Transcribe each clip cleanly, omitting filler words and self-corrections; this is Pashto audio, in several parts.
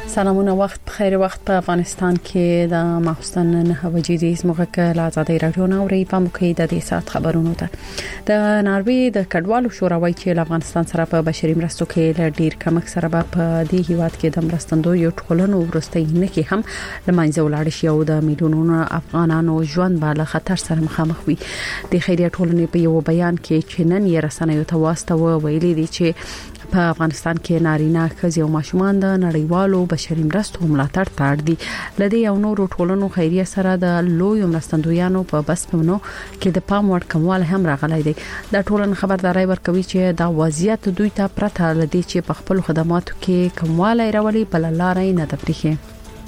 سلامونه وخت بخیر. وخت په افغانستان کې د ماخستن 9 بجې د زموږه له آزادۍ رادیو نوري په مکه د سات خبرونو ته د ناروی د کډوالو شوراوي چې افغانستان سره په بشري مرستو کې له ډیر کمک سره په دې هیواد کې د مرستندو یو ټولنو ورستۍ نه کې هم لمانځه ولاړ شي او د میلیونونو افغانانو ژوند به له خطر سره مخامخ وي. د خیریه ټولنې په یو بیان کې چې نن یې رسنیو ته واسطه ویلي دي چې په افغانستان کې نارینه ښځې او ماشومان د نړیوالو بشري مرستو ملاتړ ته اړ دي. لدې یو نور ټولنو خیریه سره د لوی مرستندویانو په بسپمنو کې د پام وړ کمواله هم راغلی دی. د ټولنو خبرداري ورکوي چې دا وضعیت دوی ته پرته لدې چې په خپل خدماتو کې کمواله راولي بل لارې نه دبريخي.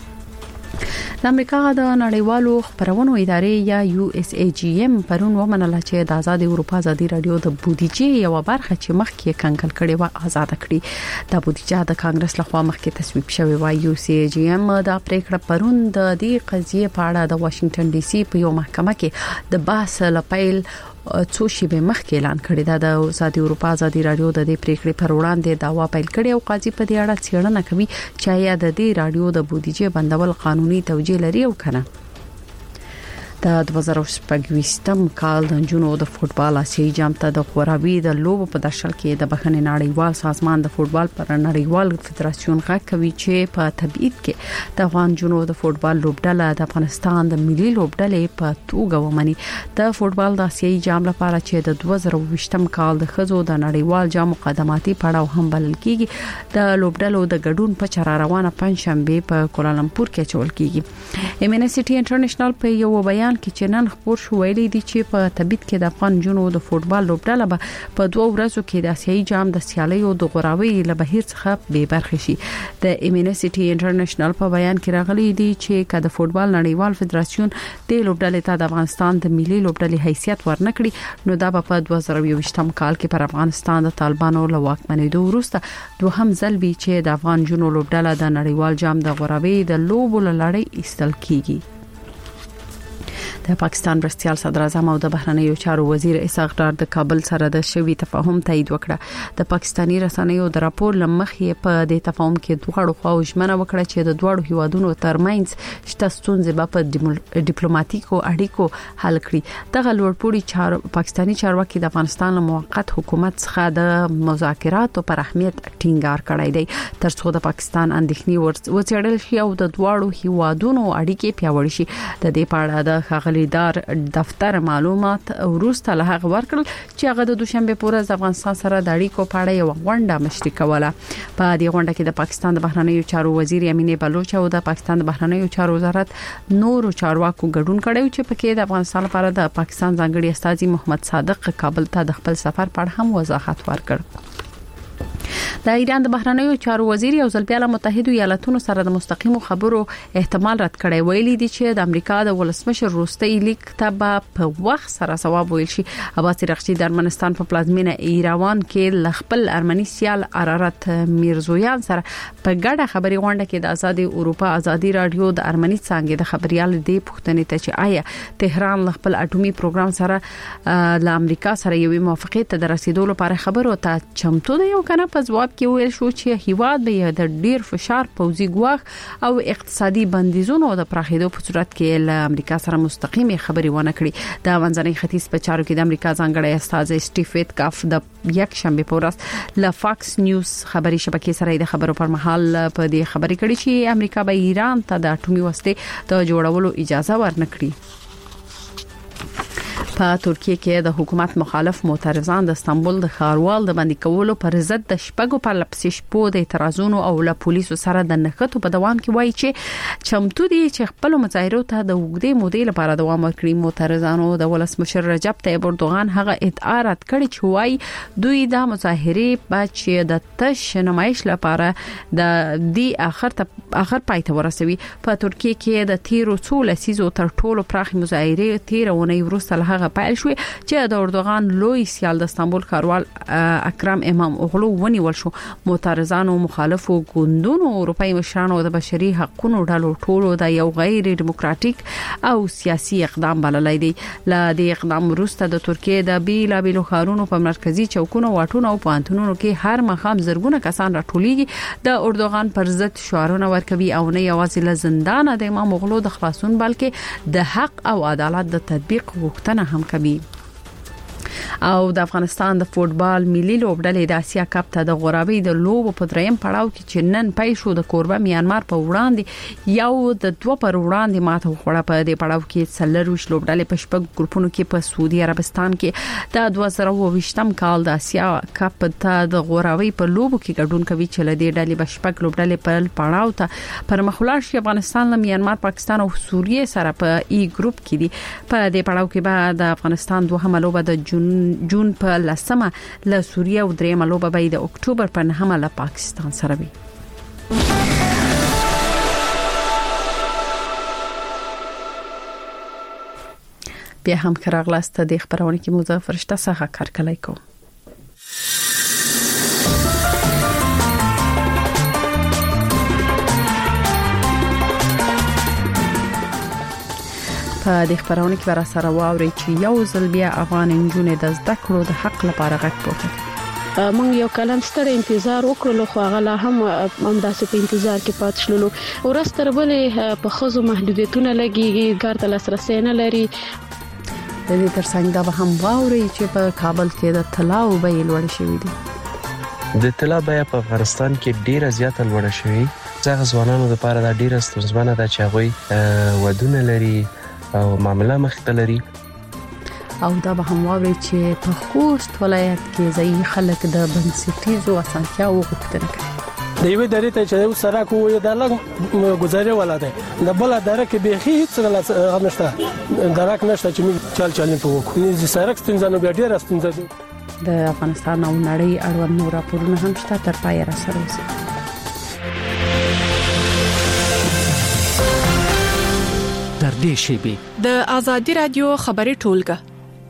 د امریکا د نړیوالو خبرونو ادارې یا USAGM پرون ومنله چې د آزاد اروپا ازادي رادیو د بودیجې یو برخه چې مخکې کنګل کړي و آزاد کړي. د بودیجې د کانګرس لخوا مخکې تصویب شوی و. USAGM د پریکړه پرون د دې قضیې په اړه د واشنگټن ډي سي په یو محکمه کې د بحث لپاره څو شیبه مخکې اعلان کړی دا د آزاد اروپا ازادي رادیو د دې پریکړې پر وړاندې داوا پیل کړی او قاضي په دې اړه څېړنه کوي چې یا د دې رادیو د بودیجې بندول قانوني توجیه لري او کنه. د 2024م کال د جنونو د فوتبال آسیایي جام ته د غوراوي د لوبو په درشل کې د بخښنې نړیوال سازمان د فوتبال پر نړیوال فدراسیون غږ کوي چې په تبعید کې د افغان جنونو د فوتبال لوبډله د افغانستان د ملي لوبډلې په توګه ومني. د فوتبال د آسیایي جام لپاره چې د 2024م کال د خزو د نړیوال جام مقدماتي پړاو هم بلل کیږي د لوبډلو د ګډون په چر روانه پنځشنبه په کوالالمپور کې چول کیږي. MNCT انټرنیشنل په یو بیان کې چې نن خبر شو ویلي دي چې په تبعید کې د افغان جنونو د فوتبال لوبډله په 2 ورځو کې د آسیایي جام د سیالیو د غوراوي له بهیر څخه به برخه شي. د MNCT انټرنیشنل په بیان کې راغلي دي چې کله د فوتبال نړیوال فدراسیون د لوبډلې ته د افغانستان د ملي لوبډلې حیثیت ورنکړي نو دا په 2022م کال کې پر افغانستان د طالبانو له واکمنېدو وروسته دوهم ځل وی چې د افغان جنونو لوبډله د نړیوال جام د غوراوي د لوبو لړۍ ایستل کیږي. د پاکستان مرستيال صدر اعظم او د بهرنیو چارو وزیر اسحاق ډار د کابل سره د شوی تفاهم تایید وکړه. د پاکستانی رسنیو د راپور لمخې په دې تفاهم کې دوه خواو ژمنه وکړه چې د دوه هیوادونو ترمنځ شته ستونزې په ډیپلوماټیکو اړیکو حل کړي. دغه لوړپوړي پاکستانی چارواکي د افغانستان له موقت حکومت څخه د مذاکراتو پر اهمیت ټینګار کړی دی ترڅو د پاکستان اندېښنې وڅېړل شي او د دوه هیوادونو اړیکې پیاوړې شي. د دې په اړه د خغلیدار دفتر معلومات وروسته له هغه ورکړل چې هغه د دوشنبه پورې د افغانستان سره د اړیکو په اړه یو غونډه مشري کوله. په دې غونډه کې د پاکستان د بهرنیو چارو وزیر امینه بلوچ او د پاکستان د بهرنیو چارو وزارت نورو چارواکو ګډون کړی چې پکې د افغانستان لپاره د پاکستان ځانګړي استازي محمد صادق کابل ته د خپل سفر په اړه هم وضاحت ورکړ. د ایران د بهرنیو چارو وزیر یو ځل بیا له متحده ایالاتونو سره د مستقیمو خبرو احتمال رد کړی. ویلي دي چې د امریکا د ولسمشر روستي لیک ته په وخت سره ثواب ویل شي. عباس رخشي د ارمنستان په پلازمینه ایروان کې ل خپل ارمني سیال ارارت میرزویان سره په ګډه خبري غونډه کې د آزاد اروپا ازادي رادیو د ارمني څنګه د خبريال دی پښتنې ته چې آیا تهران ل خپل اټومي پروګرام سره ل امریکا سره یو موافقت ته رسیدو لپاره خبرو ته چمتو دی او کنه په ځواب کې ویل شو چې هیواد به د ډیر فشار پوزي ګواښ او اقتصادي بندیزونو د پراخېدو په صورت کې له امریکا سره مستقیمه خبري ونه کړي. د منځني ختیځ په چارو کې د امریکا ځانګړی استاد سټیف ویتکاف د یک شنبه په ورځ له فاکس نیوز خبري شبکې سره د خبرو پر مهال په دې خبري کړي چې امریکا به ایران ته د اټومي وسلې د جوړولو اجازه ورنکړي. په ترکیه کې د حکومت مخالف معترضان د استانبول د ښاروال د باندې کولو پر ضد د شپږو پر لپسې شپو د اعتراضونو او له پولیسو سره د نښتو په دوام کې وایي چې چمتو دي چې خپل مظاهرو ته د وګړي مودې لپاره دوام ورکړي. معترضانو د ولسمشر رجب طیب اردوغان هغه ادعا رد کړې چې وایي دوی د مظاهرې په چې د تش نمایش لپاره د دې اخر پای ته ورسوي. په ترکیه کې د تیرو څو لسیزو تر ټولو پراخ مظاهرې تیرونه ورسته له هغه څخه پیل شوې چې د اردوغان لوی سیال د استانبول ښاروال اکرم امام اوغلو ونیول شو. معترضانو مخالفو ګوندونو اروپאי مشرانو د بشري حقوقو ډلو ټولو د یو غیر دیموکراتیک او سیاسي اقدام بللای دی. ل دې اقدام وروسته د ترکیه د بیلابیلو ښارونو په مرکزی چوکونو واټونو او پانتونونو کې هر مخام زرګونه کسان راټولېږي د اردوغان پر ضد شعارونه ورکوي او نه یوازې له زندان د امام اوغلو د خلاصون بلکې د حق او عدالت د تطبیق غوښتنه هم کوي. او د افغانستان د فوتبال ملي لوبډلې د اسیا کپ ته د غورابي د لوبو په دریم پړاو کې چې نن پای شو د کوربه میانمار په وړاندې یو د دوه پر وړاندې ماته وخوړه. په دې پړاو کې څلروش لوبډلې په شپږ ګروپونو کې په سعودي عربستان کې د 2022م کال د اسیا کپ ته د غورابي په لوبو کې ګډون کوي چې له دې ډلې په شپږ لوبډلې په پړاو ته پر مخلاش افغانستان له میانمار پاکستان او سوریه سره په ای ګروپ کې دي. په دې پړاو کې بعد د افغانستان دوه لوبه د جون په لسمه له سوریه او درېمه لوبه به د اکتوبر په 9 له پاکستان سره وي. بیا هم خراغلاست د خبرونه کې موضوع فرشته څخه کار کولای کو. په دې خبرونه کې ورا سره واوري چې یو ځل بیا افغان انجونې د زده کړو د حق لپاره غږ پورته. مونږ یو کلم ستړي انتظار وکړو خو هغه هم همداسې په انتظار کې پات شلو. ورستر بلې په خزو محدودیتونه لګي ګارته لاسرسي نه لري. د دې ترڅنګ دا به هم واوري چې په کابل کې د طلا او بیې لوړ شوې دي. د طلا بیه په افغانستان کې ډیره زیاته لوړه شوې. ځکه ځوانانو لپاره دا ډیره ستونزمنه ده چې هغه ودونه لري او معاملې مخته لري. او دا به هم واوري چې په خوست ولایت کې ځای خلک د بنسټیزو اسانتیاو غوښتنه کوي. د یوې درې ته چې سړک وي د لګ گزارې ولاده د بل درې کې به هیڅ نشته درک نشته چې موږ چل په وکړو. نه سړک ستنځنو بیا ډیر ستنځه دي. د افغانستان او نړۍ اړوند نور راپورونه هم شته تر پای را سره اوسئ. در دې شیبه د ازادي رادیو خبري ټولګه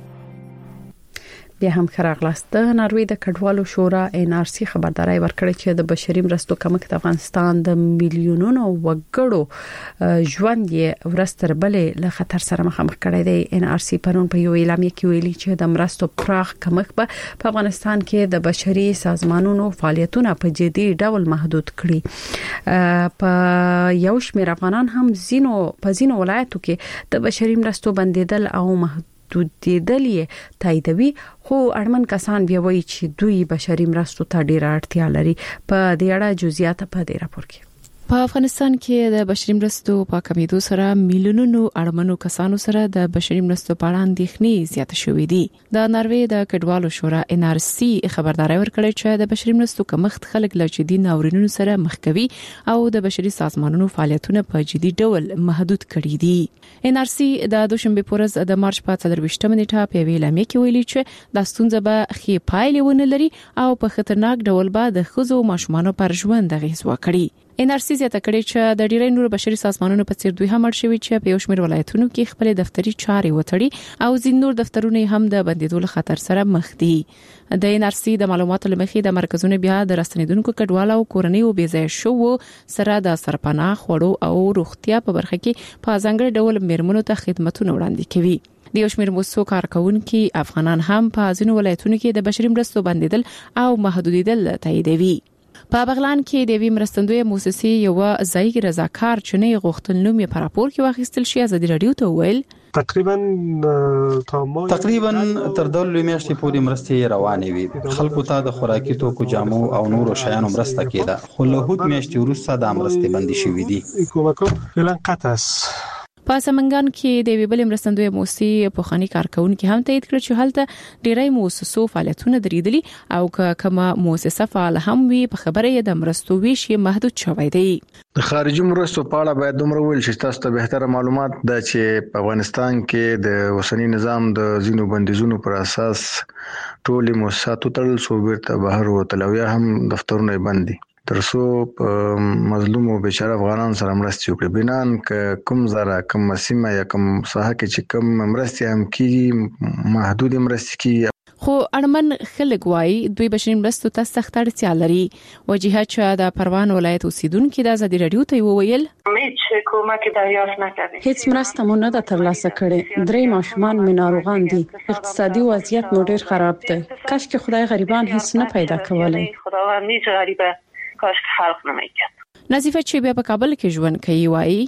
بیا هم خراغلاست. د ناروې د کډوالو شورا NRC خبرداري ورکړه چې د بشري مرستو کمښت افغانستان د میلیونونو وګړو ژوند یې ورستر بلې له خطر سره مخامخ کړی دی. NRC پرون په یو اعلامیه کې ویلي چې د مرستو پراخ کمښت په افغانستان کې د بشري سازمانونو فعالیتونه په جدي ډول محدود کړي. په یو شمېر افغانان هم زینو ولایتو کې د بشري مرستو بندیدل او محدودیدل یې تاییدوي. خو اړمن کسان بیا وایي چې دوی بشري مرستو ته ډیره اړتیا لري. په دې اړه جزئیات په دې راپور کې. په افغانستان کې د بشري مرستو په کمیدو سره میلیونونو اړمنو کسانو سره د بشري مرستو په اړه اندېښنې زیات شوې دي. د ناروې د کډوالو شورا NRC خبرداري ورکړې چې د بشري مرستو کمښت خلک له جدي ناورینونو سره مخ کوي او د بشري سازمانونو فعالیتونه په جدي ډول محدود کړي دي. NRC د دوشنبه پورز د مارچ په 23 نیټه په ویلامه کې ویلي چې د ستونزې به خې پایلې ونه لري او په خطرناک ډول به د خزو ماشومانو پر ژوند غیږ وکړي. NRC زیاته کړې چې د ډیری نور بشري سازمانونو په څیر دوی هم اړ شوي چې په یو شمېر ولایتونو کې خپل دفتري چارې وتړي او ځین نور دفترونه هم د بندیدو له خطر سره مخ دي. د NRC د معلوماتو لمخې د مرکزونو بیا د راستنیدونکو کډوالو او کورنیو بېځای شو سره د سرپناه خوړو او روغتیا په برخه کې په ځانګړي ډول میرمنو ته خدماتونه وړاندې کوي. د یو شمېر موسسو کارکونکو افغانان هم په ځینو ولایتونو کې د بشري مرستو بندیدل او محدودیدل تاییدوي. په بغلان کې د وی مرستندوی موسسې یو ځای رضاکار چنه غوښتل نوم یې پر راپور کې واخیستل شي. ازادي رادیو ته ویل تقریبا تر دولو میاشتې پورې مرستې روانې وي. خلکو ته د خوراکي توکو جامو او نورو شیانو مرسته کېده خو له هوت میاشتې وروسته د مرستې بندي شوې دي. کومک فعلا قطع است. په سمنګان کې د ویبل مرستندوی موسسې په خاني کارکونکو هم تایید کړ چې هلته ډیری موسسو فعالیتونه درېدلي او کما موسسه فعال هم وي په خبره د مرستو ویش محدود شوی دی. د خارجي مرستو په اړه باید دومره ویل شي تاسو ته بهتره معلومات ده چې په افغانستان کې د اوسنی نظام د زینو بندیزونو پر اساس ټول موسسات تړل شو بیرته بهر وتل او یا هم دفترونه بند دي. ترڅو مظلوم او بیچاره افغانان سره مرستې وکړي. بنان کوم زره کوم سیمه یا کوم ساحه کې چې کوم مرستې هم کیږي محدود مرستې کیږي. خو اړمن خلک وایي دوی بشري مرستو ته سخت اړتیا لري. وجیهه چې د پروان ولایت اوسیدونکو د ازادي رادیو ته وویل هیڅ مرسته مو نه ترلاسه کړې. 3 ماشومان مې ناروغان دي. اقتصادي وضعیت مو ډیر خراب دی. کاش که خدای غریبان هیڅ نه پیدا کولای. نظیفه چې بیا په کابل کې ژوند کوي وایي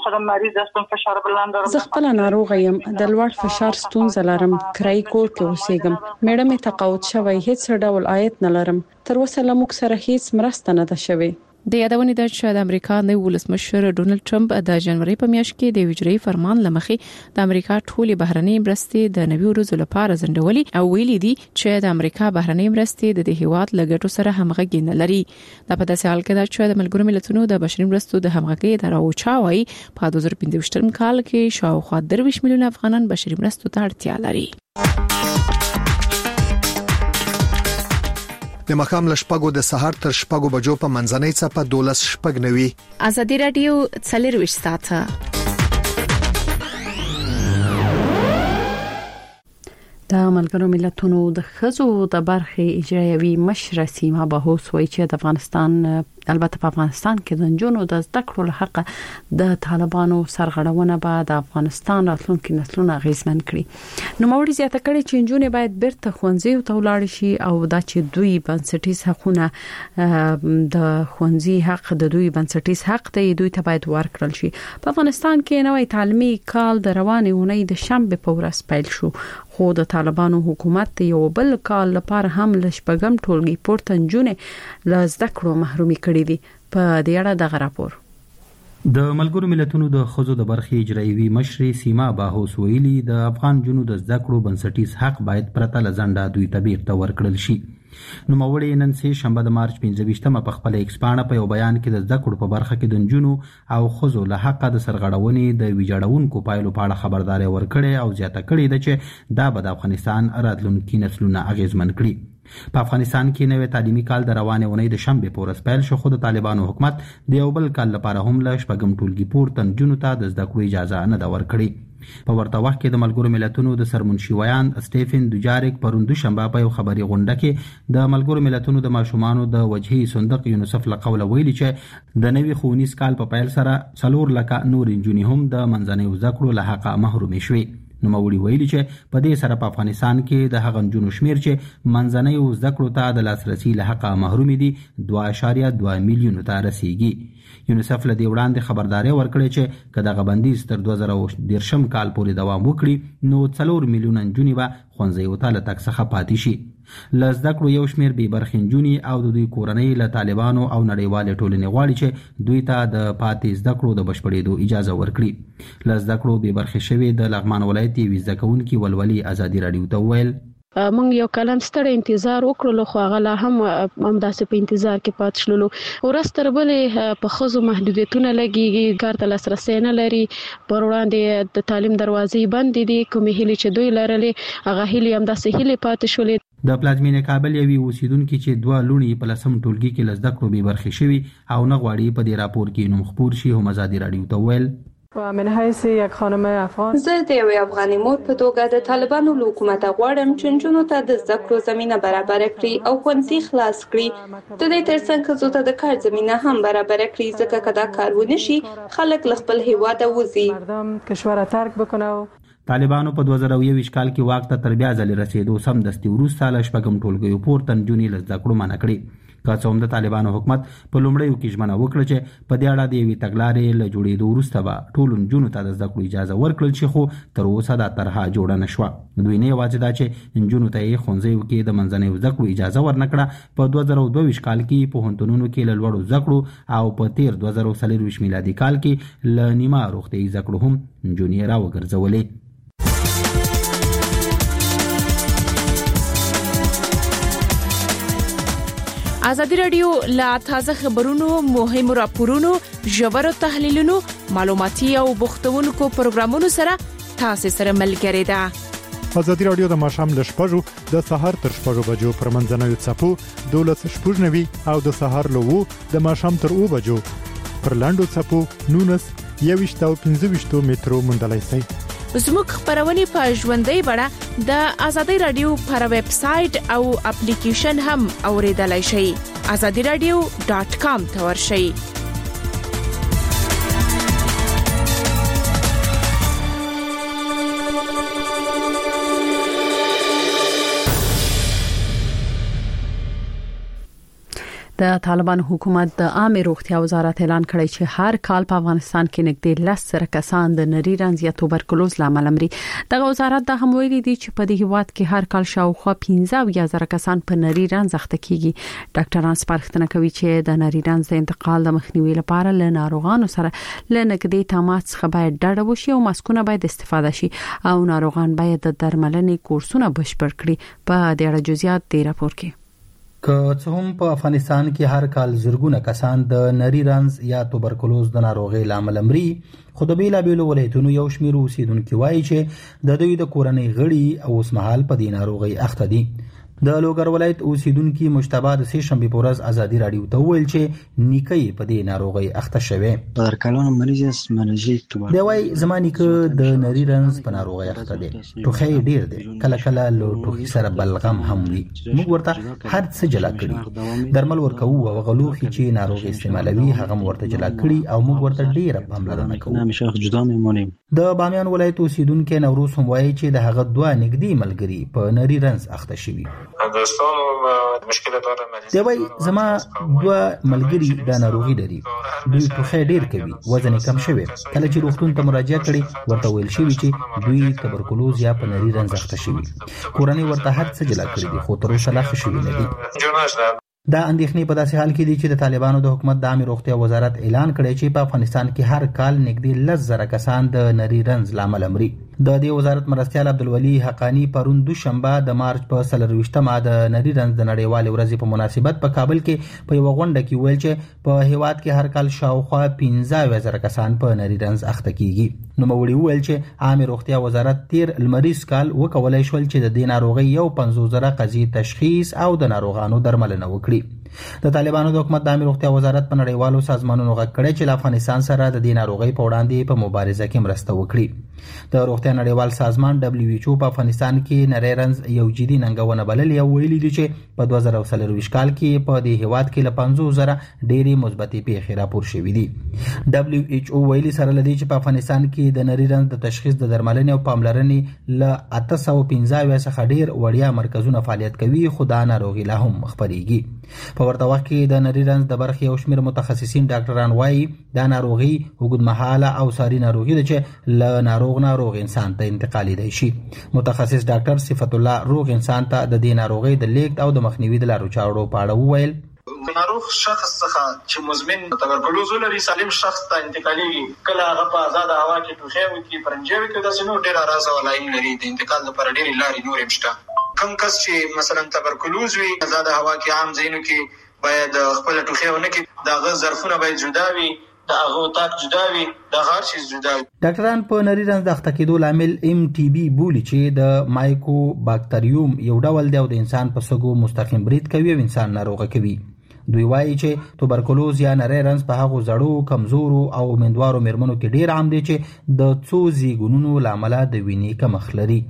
زه خپل ناروغ یم، د لوړ فشار ستونزه لرم، کرای کور کې اوسېږم، میړه مې تقاعد شوی، هیڅ ډول عاید نه لرم. تر اوسه له موږ سره هیڅ مرسته نه ده شوې. د یادونې د چې د امریکا نوی ولسمشر ډونلډ ټرمپ د جنوري په میاشت کې د اجرایي فرمان لمخې د امریکا ټولي بهرنۍ مرستې د 90 ورځو لپاره ځنډولې او ویلي دي چې د امریکا بهرنۍ مرستې د هیواد لګټو سره همغږي نه لري. دا په داسې حال کې ده چې د ملګرو ملتونو د بشري مرستو د همغږي اداره چاوي په 2015 کال کې شاوخوا 23 میلیون افغانان بشري مرستو ته اړتیا لري. د مخام لشپګو د سحر تر شپګو بجو په منځنۍ صفه 12 شپګ نوي. ازادي رادیو 40 ساعته د ملګرو ملتونو د خزو د برخې اجرایوي مشر سیما بهوس وایي چې د افغانستان البته په افغانستان کې د جنونو د زده کړو له حق د طالبانو سرغړونه به د افغانستان راتلونکي نسلونه غیزمن کړي. نو موري زیاته کړي چې جنونه باید بیرته ښوونځي ته ولاړ شي او دا چې دوی بنسټیز حقونه د ښوونځي حق د دوی بنسټیز حق ته دوی ته باید ورکړل شي. په افغانستان کې نوې تعلیمي کال د روانې اونۍ د شنبه په ورځ پیل شو، خو د طالبانو حکومت یو بل کال لپاره هم لشپګم ټولګي پورته جنونه لزده کړو محرومي کړي دي. په دې اړه د راپور د ملګرو ملتونو د خزو د برخې اجرایوي مشر سیما باهوس ویلي د افغان جنونو د زده کړو بنسټیز حق باید پرته لزنده دوی ته بیرته ورکړل شي. نو موري نن سه شنبه د مارچ 15مه په خپل ایکسپانه په یو بیان کې د زده کړو په برخه کې د جنونو او خزو له حق د سرغړونې د ویجاړونکو پایلو په اړه خبرداري ورکړي او زیاته کړي د چې دا به د افغانستان راتلونکي نسلونه اغیزمن کړي. په افغانستان کې نوې تعلیمي کال د روانې اونۍ د شنبه په ورځ پیل شو، خو د طالبانو حکومت د یو بل کال لپاره هم له شپږم ټولګي پورته جنونو ته د زده کړو اجازه نه ده ورکړې. په ورته وخت کې د ملګرو ملتونو د سرمنشي ویان سټيفن دوجاریک پرون دوشنبه په یو خبري غونډه کې د ملګرو ملتونو د ماشومانو د وجهي صندوق یونیسف له قوله ویلي چې د نوي ښوونیز کال په پیل سره 4 لکه نور انجونی هم د منځنۍ زده کړو له حقه محروم شوي. نو موري ویلي چې په دې سره په افغانستان کې د هغه جنونو شمیر چې منځنۍ زده کړو ته د لاسرسي له حقه محروم دي 2.2 میلیون ته رسیدي. یونیسف له دې وړاندې خبرداري ورکړې چې کله غبندیز تر 2010 کال پورې دوام وکړي نو 4 میلیون جنونی به خونځي او تعالی تک څخه پاتې شي. لزده کړو یو شمیر به برخین جنونی او د دوی کورنۍ له طالبانو او نړیوال ټولنې غواړي چې دوی ته د پاتې زده کړو د بشپړېدو اجازه ورکړي. لزده کړو به برخې شوی د لغمان ولایت ویزه کوونکی ولولي ازادي رادیو ته ویل مونږ یو کلم ستړی انتظار وکړو، خو هغه لا هم داسې په انتظار کې پات شلو. ورستر بلې په خزو محدودیتونه لګيږي، کار ته لاسرسي نه لري، پر وړاندې د تعلیم دروازې بند دي. کومې هلي چې دوی لرلې هغه هلي هم داسې هلي پات شولې. د پلازمینې کابل یوي اوسیدونکو چې 2 لونی په لسم ټولګي کې لزده کړو به برخې شوی او نه غواړي په دې راپور کې نوم خبر شي. هم ازادي رادیو ته ویل زه د یو افغاني مور په توګه د طالبانو له حکومت غواړم چې نجونو ته د زده کړو زمينه برابر کړي او ښوونځي خلاص کړي. د دې ترڅنګ ښځو ته د کار زمينه هم برابر کړي، ځکه که دا کار ونه شي خلک له خپل هیواد وځي. طالبانو په 2021 کال کې واک ته تر بیا ځل رسیدو سم دستي وروسته له شپږم ټولګیو پورته جنونی لزده کړو منع کړي. که څوم د طالبانو حکومت په لومړیو کې ژمنه وکړه چې په دې اړه د یوې تګلارې له جوړېدو وروسته به ټولو نجونو ته د زده کړو اجازه ورکړل شي، خو تر اوسه دا طرحه جوړه نه شوه. دوی نه یوازې دا چې نجونو ته یې ښوونځیو کې د منځنۍ زده کړو اجازه ورنکړه، په 2022 کال کې پوهنتونونو کې له لوړو زده کړو او په تیر 2024 میلادي کال کې له نیمه روغتیايي زده کړو هم نجونې راوګرځولې. ازادي رادیو لا تازه خبرونو، مهمو راپورونو، ژورو تحلیلونو، معلوماتي او بوختونکو پروګرامونو سره تاسو سره ملګری ده. ازادي رادیو د ماشام ل شپږو د سهار تر شپږو بجو پر منځنوي چپو 12:00 او د سهار له 2 د ماشام تر 2 بجو پر لاندو چپو 19 او 15 مترو مندلای سي. زموږ خبرونه په ژوندۍ بڼه د ازادي رادیو پر ویب سټ او اپلیکیشن هم اوریدلای شئ. azadiradio.com ته ورشئ. د طالبان حکومت د عامه روغتیا وزارت اعلان کړی چې هر کال په افغانستان کې نږدې 10 کسان د نری رنځ یا توبرکلوز لامل مري. د وزارت د هم ویلي دي چې په دې هیواد کې هر کال شاوخوا 15,000 کسان په نری رنځ اخته کیږي. ډاکټران سپارښتنه کوي چې د نری رنځ د انتقال د مخنیوي لپاره له ناروغانو سره لنګدې تماس څخه باید ډډه وشي او ماسکونه باید استفاده شي او ناروغان باید د درملنې کورسونه بشپړ کړي. په دې اړه جزئیات دی راپور کې. که څه هم په افغانستان کې هر کال زرګونه کسان د نری رنځ یا توبرکلوز د ناروغۍ لامل مري، خو د بیلابیلو ولایتونو یو شمېر اوسیدونکو وایي چې د دوی د کورنۍ غړي او اوسمهال په دې ناروغۍ اخته دي. د لوګر ولایت اوسیدونکو مجتبی د سه شنبه په ورځ ازادي رادیو ته ویل چې نیکي په دې ناروغۍ اخته شوی. در کلون مریض منجي توبرکلوز دی وایي زمانی کې د نری رنځ په ناروغۍ اخته دي. ټوخی ډیر دی، کله کله له ټوخي سره بلغم هم وي. موږ ورته هر څه جلا کړی، درمل ورکو او غلوخي چې ناروغ استعمالوي هغه ورته جلا کړی او موږ ورته ډیره پاملرنه کوو. همیشه جدا میمونیم. د بامیان ولایت اوسیدونکو نوروز هم وایي چې د هغه دوه نږدې ملګري په نری رنځ اخته شوي. دی وایي زما دوه ملګري د ناروغي لري، دوی ټوخی ډیر کوي، وزن کم شوی. کله چې روغتون ته مراجعه کړي ورته ویل شوی چې دوی توبرکلوز یا په نری رنځ اخته شوي. کورنۍ ورته هر څه جلا کړی دي خو تر اوسه لا ښه شوي نه دي. دا اندېښنې په داسې حال کې دي چې د طالبانو د حکومت د عامه روغتیا وزارت اعلان کړی چې په افغانستان کې هر کال نږدې 10,000 کسان د نری رنځ لامل مري. د دې وزارت مرستیال عبدالولي حقانی پرون دوشنبه د مارچ په 23مه د نری رنځ د نړیوالې ورځې په مناسبت په کابل کې په یو غونډه کې ویل چې په هیواد کې هر کال شاوخوا 15,000 کسان په نری رنځ اخته کیږي. نو موړي ویل چې عامه روغتیا وزارت تیر لمریز کال وکولای شول چې د دې ناروغي یو 50,000 قضیې تشخیص او د ناروغانو درملنه وکړي. د طالبانو د حکومت د عامه روغتیا وزارت په نړیوالو سازمانونو غږ کړی چې افغانستان سره د دې ناروغۍ په وړاندې په مبارزه کې مرسته وکړي. د روغتیا نړیوال سازمان WHO په افغانستان کې نری رنځ یو جدي ننګونه بللې او ویلي دي چې په 2024 کال کې په دې هیواد کې له 50,000 ډېری مثبتې پیښې راپور شوې دي. WHO ویلي سره لدی چې په افغانستان کې د نری رنځ د تشخیص د درملنې او پاملرنې له 815 څخه ډېر وړیا مرکزونه فعالیت کوي، خو دا ناروغي لا هم خپرېږي. په ورته وخت کې د نری رنځ د برخې یو شمېر متخصصین ډاکټران وایي دا ناروغي اوږدمهاله او ساري ناروغي ده چې له ناروغ انسان ته انتقالېدای شي. متخصص ډاکټر صفت الله روغ انسان ته د دې ناروغۍ د لیږد او د مخنیوي د لارو چارو په اړه وویل. ناروغ شخص څخه چې مزمن توبرکلوز لري سالم شخص ته انتقالي، کله هغه په آزاد هوا کې ټوخی وکړي، پرنجي وکړي، داسې نور ډېر راز ولایم لري. د انتقال لپاره ډېرې لارې نورې هم شته. کوم کس چې مثلا توبرکلوز وي آزاد هوا کې عام ځایونو کې باید خپل ټوخی ونه کړي، دغه ظرفونه باید جدا وي، دغه تاک جدا وي، دغه هر شی جدا وي. ډاکټران په نری رنځ د اخته کېدو لامل MTB بولي چې د مایکو باکتریوم یو ډول دی او د انسان په سږو مستقیم برید کوي او انسان ناروغه کوي. دوی وایي چې توبرکلوز یا نری رنځ په هغو زړو، کمزورو او امیندوارو مېرمنو کې ډیر عام دی چې د څو زیږونونو لامل د وینې کمښت لري.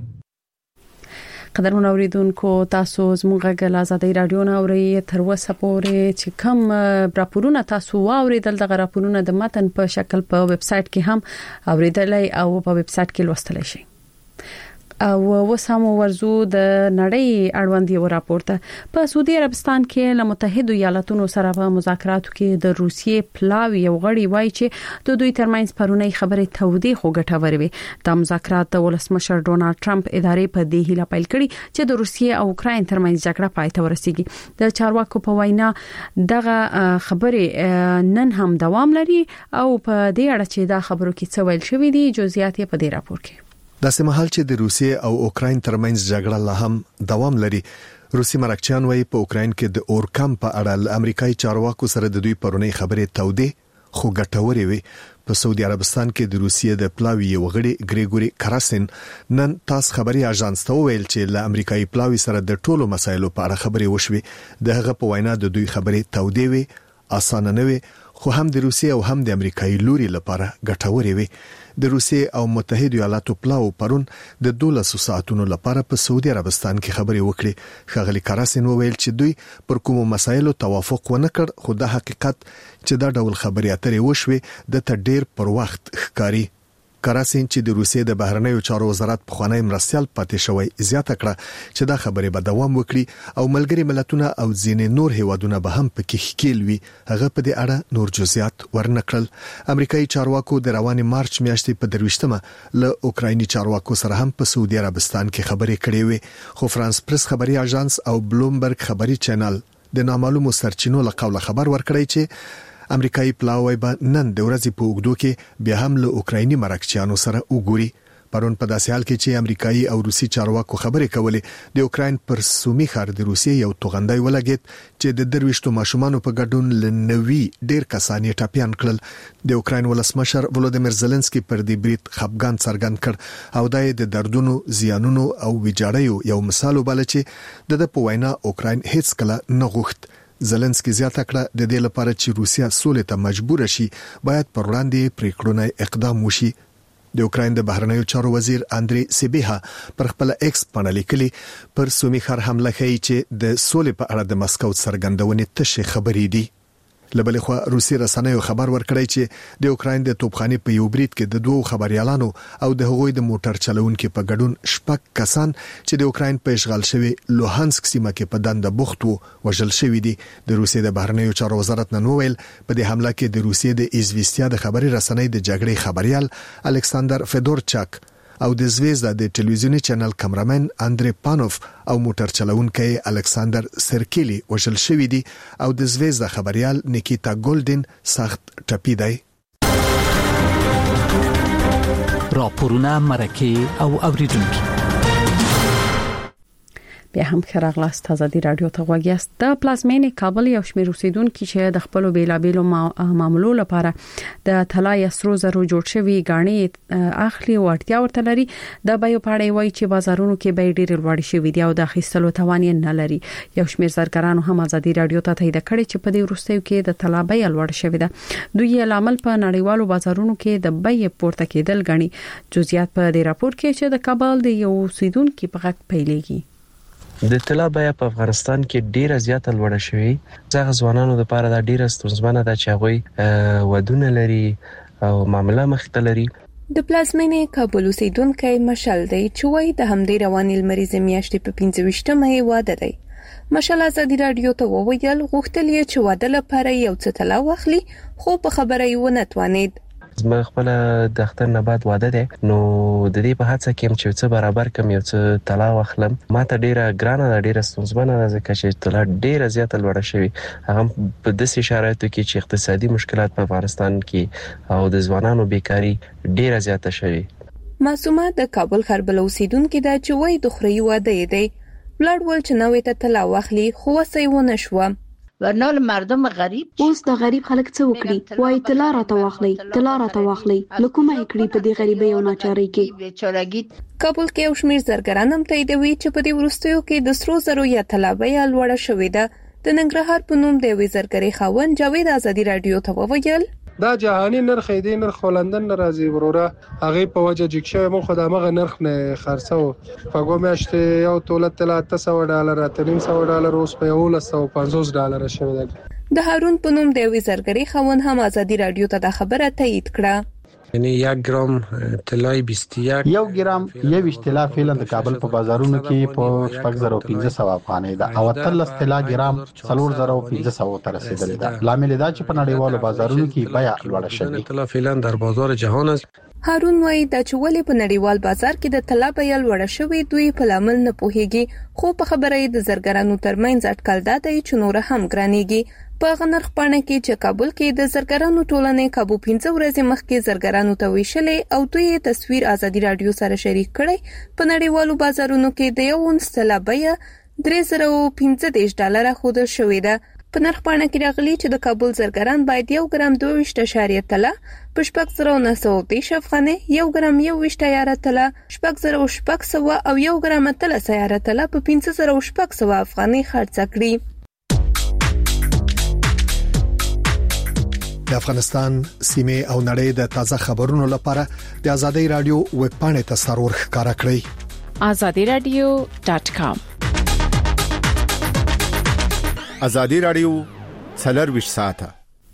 قدرمن اوریدونکو تاسو زموږ غږ آزادۍ رادیو نه اورئ. تر اوسه پورې چې کوم راپورونه تاسو واوریدل دغه راپورونه د متن په شکل په ویب سټ کې هم اوریدلای او په ویب سټ کې لوستلای شئ. او وسامو ورزو د نړۍ اړوند یو راپور ته په سعودي عربستان کې له متحده ایالاتونو سره په مذاکراتو کې د روسیې پلاوی یو غړي وایي چې د دوی ترمنځ پرونی خبرې تودې خو ګټورې وي. د مذاکرات د ولسمشر ډونالد ټرمپ ادارې په دې هیله پیل کړي چې د روسیې او اوکراین ترمنځ جګړه پای ته ورسیږي. د چارواکو په وینا دغه خبرې نن هم دوام لري او په دې اړه چې دا خبرو کې څه ویل شوی دي جزئیات په دې راپور کې. د سمحال چې د روسیې او اوکراین ترمنځ جګړه لا هم دوام لري. روسي مرکچیان وايي په اوکراین کې د اورکم په اړه امریکایي چارواکو سره د دوی پرونی خبرې تودې خو ګټورې وي. په سعودي عربستان کې د روسیې د پلاوی یو غړي ګریګوري کراسین نن تاس خبري اژانس ته ویل چې له امریکایي پلاوی سره د ټولو مسایلو په اړه خبري وشوي. دغه په وینا د دوی خبري تودې وي، اسانه نه وي، خو هم د روسیې او هم د امریکایي لوري لپاره ګټورې وي. د روسیې او متحده ایالاتو پلاو پرون د 12 ساعتونو لپاره په سعودي عربستان کې خبري وکړي. ښاغلي کراسین وویل چې دوی پر کومو مسایلو توافق ونه کړ، خو د حقیقت چې دا ډول خبري اترې وشوي د ته ډیر پر وخت ښکاری. کراسین چې د روسیې د بهرنیو چارو وزارت په خوانی مرستيال پاتې شوی زیاته کړه چې دا خبره به دوام وکړي او ملګری ملتونه او ځینې نور هیوادونه به هم پکې ښکیل وي. هغه په دې اړه نور جزئیات ورنکړل. امریکایي چارواکو د رواني مارچ میاشتې په 23مه له اوکرایني چارواکو سره هم په سعودي عربستان کې خبرې کړې وي، خو فرانس پریس خبري اژانس او بلومبرګ خبري چینل د نامعلومو سرچینو له قوله خبر ورکړی چې امریکایي پلاوی به نن د ورځې په اوږدو کې بیا هم له اوکرایني مرکچیانو سره وګوري. پرون په داسې حال کې چې امریکایي او روسي چارواکو خبرې کولې، د اوکراین پر سومي ښار د روسیې یو توغندای ولګید چې د 23 ماشومانو په ګډون لنوي ډیر کسان یې ټاپیان کړل. د اوکراین ولسمشر ولودیمیر زيلنسکي پر دې برید خپګان څرګند کړ او د دردونو، زیانونو او ویجاړیو یو مثال وباله چې د په وینا اوکراین هیڅ کله نه غوښت. زيلنسکي زیاته کړه د دې لپاره چې روسیا سولې ته مجبور شي باید پر وړاندې پریکړونه اقدام وشي. د اوکراین د بهرنیو چارو وزیر اندري سیبیها پر خپل ایکس باندې لیکلي پر سومي خر حمله کوي چې د سولې په اړه د مسکو څرګندونې تشه خبرې دي. لبلې خو روسي رسنیو خبر ورکړی چې د اوکراین د توپخانه په یو برید کې د دوه خبريالانو او د هغوی د موټر چلونکو په ګډون شپږ کسان چې د اوکراین په اشغال شوی لوهانسک سیمه کې په دنده بوخت وو وژل شوی دي. د روسي د بهرنیو چارو وزارت نن ویل په دې حمله کې د روسي د ایزویستیا د خبري رسنۍ د جګړې خبريال الکساندر فدورچاک او د زویزدا د ټلویزیونی چینل کامرامن اندری پانوف او موټر چلونکي الکساندر سرکیلی وژل شوی دي او د زویزدا خبريال نیکیتا ګولډن سخت ټپي دی. راپورونه مرکه او اوریدونکو بیا هم خراغلاست آزادی رادیو ته غوږیاست. د پلازمینې کابل یو شمېر اوسیدونکو چې د خپل بیلابېلو معاملو لپاره د طلا یا سرو زرو جوړ شوی غاڼې اخلي او اړتیا ورته لري، د بایو پاړې وایي چې بازارونو کې به ډېر لوړ شوی دی او د اخیستلو توان نه لري. یو شمېر زرګرانو هم آزادی رادیو ته تایید کړی چې په دې وروستیو کې د طلا بیه لوړ شوې ده. دوی لامل په نړیوالو بازارونو کې د بیې پورته کېدل غني. جزئیات په دې راپور کې چې د کابل د یو اوسیدونکو په غږ پیلېږي. د طلا بیه په افغانستان کې ډیره زیاته لوړه شوې. ځکه ځوانانو لپاره دا ډیره ستونزمنه ده چې هغه ودونه لري او معاملې مخته لري. د پلازمینې کابل اوسیدونکو مشال دی چې وایي د همدې رواني لمریزې میاشتې په 25مه واده دی. مشال آزادی رادیو ته وویل غوښتل یې چې واده لپاره یو څه طلا واخلي، خو په خبره یې ونه توانید. زما خپل د اختر نه بعد واده ده، نو د دې په هڅه کې چې څه برابر کم یو څه طلا واخلم. ما ته ډیره ګرانه ده، ډیره ستونزمنه ده ځکه چې طلا ډیره زیاته لوړه شوې، هغه په داسې شرایطو کې چې اقتصادي مشکلات په افغانستان کې او د ځوانانو بیکاری ډیره زیاته شوې. معصومه د کابل خربل اوسیدونکو د چوي د خوري واده دی، بلډ ول چې نوې ته طلا واخلي خو وسې ونه شو. ورنال مردم غریب اوس د غریب خلک څه وکړي؟ وای طلا راته واخلي لکومه کړي په دې غریبۍ او ناچارۍ کې. کابل کې یو شمېر زرګران هم تاییدوي چې په دې وروستیو کې د سرو زرو یا طلا بیه لوړه شوې ده. د ننګرهار په نوم د یوې زرګرۍ خاوند جاوید آزادی رادیو ته وویل دا جهاني نرخ دی، نرخ لندن راځي وروره، هغه په وجه جګشه مو خدامه نرخ نه خرڅو. په ګومشته یو توله طلا $800 $300 اوس په $150 شوی دی. د هارون په نوم د یوې زرګرۍ خاوند هم آزادی رادیو ته د خبره تایید کړه. یعنی 1 ګرام طلای 21 1 ګرام 21 طلا فعلا د کابل په بازارونو کې په 4500 افغانۍ ده او 13 طلا ګرام 4500 ته رسیدلی ده. لامل دا چې په نړیوالو بازارونو کې بیه لوړه شوې. طلا فعلا در بازار جهان است. هارون وایي دا چې ولې په نړیوال بازار کې د طلا بیه لوړه شوې دوی په لامل نه پوهیږي، خو په خبره یې د زرګرانو ترمنځ اټکل دا دی چې نور هم ګرانېږي. په غنرخ پاڼه کې چې کابل کې د زرګرانو ټولنې کابو 15 ورځې مخکې زرګرانو ته ویشلې او دوی تصویر آزادی رادیو سره شریک کړي. په نړیوالو بازارونو کې د یو اونس طلا بیه $315 خوده شوې ده. په نرخ پاڼه کې راغلي چې د کابل زرګران باید 1 ګرام 22.8 طلا په 910 افغانۍ 1 ګرام 21.8 طلا 900 او 1 ګرام 3 طلا په 1500 افغانۍ خرڅ کړي. د افغانستان سیمه او نړۍ د تازه خبرونو لپاره د ازادي رادیو ویب پاڼې ته سرور ښکارا کړئ azadiradio.com. ازادي رادیو 24 ساعته.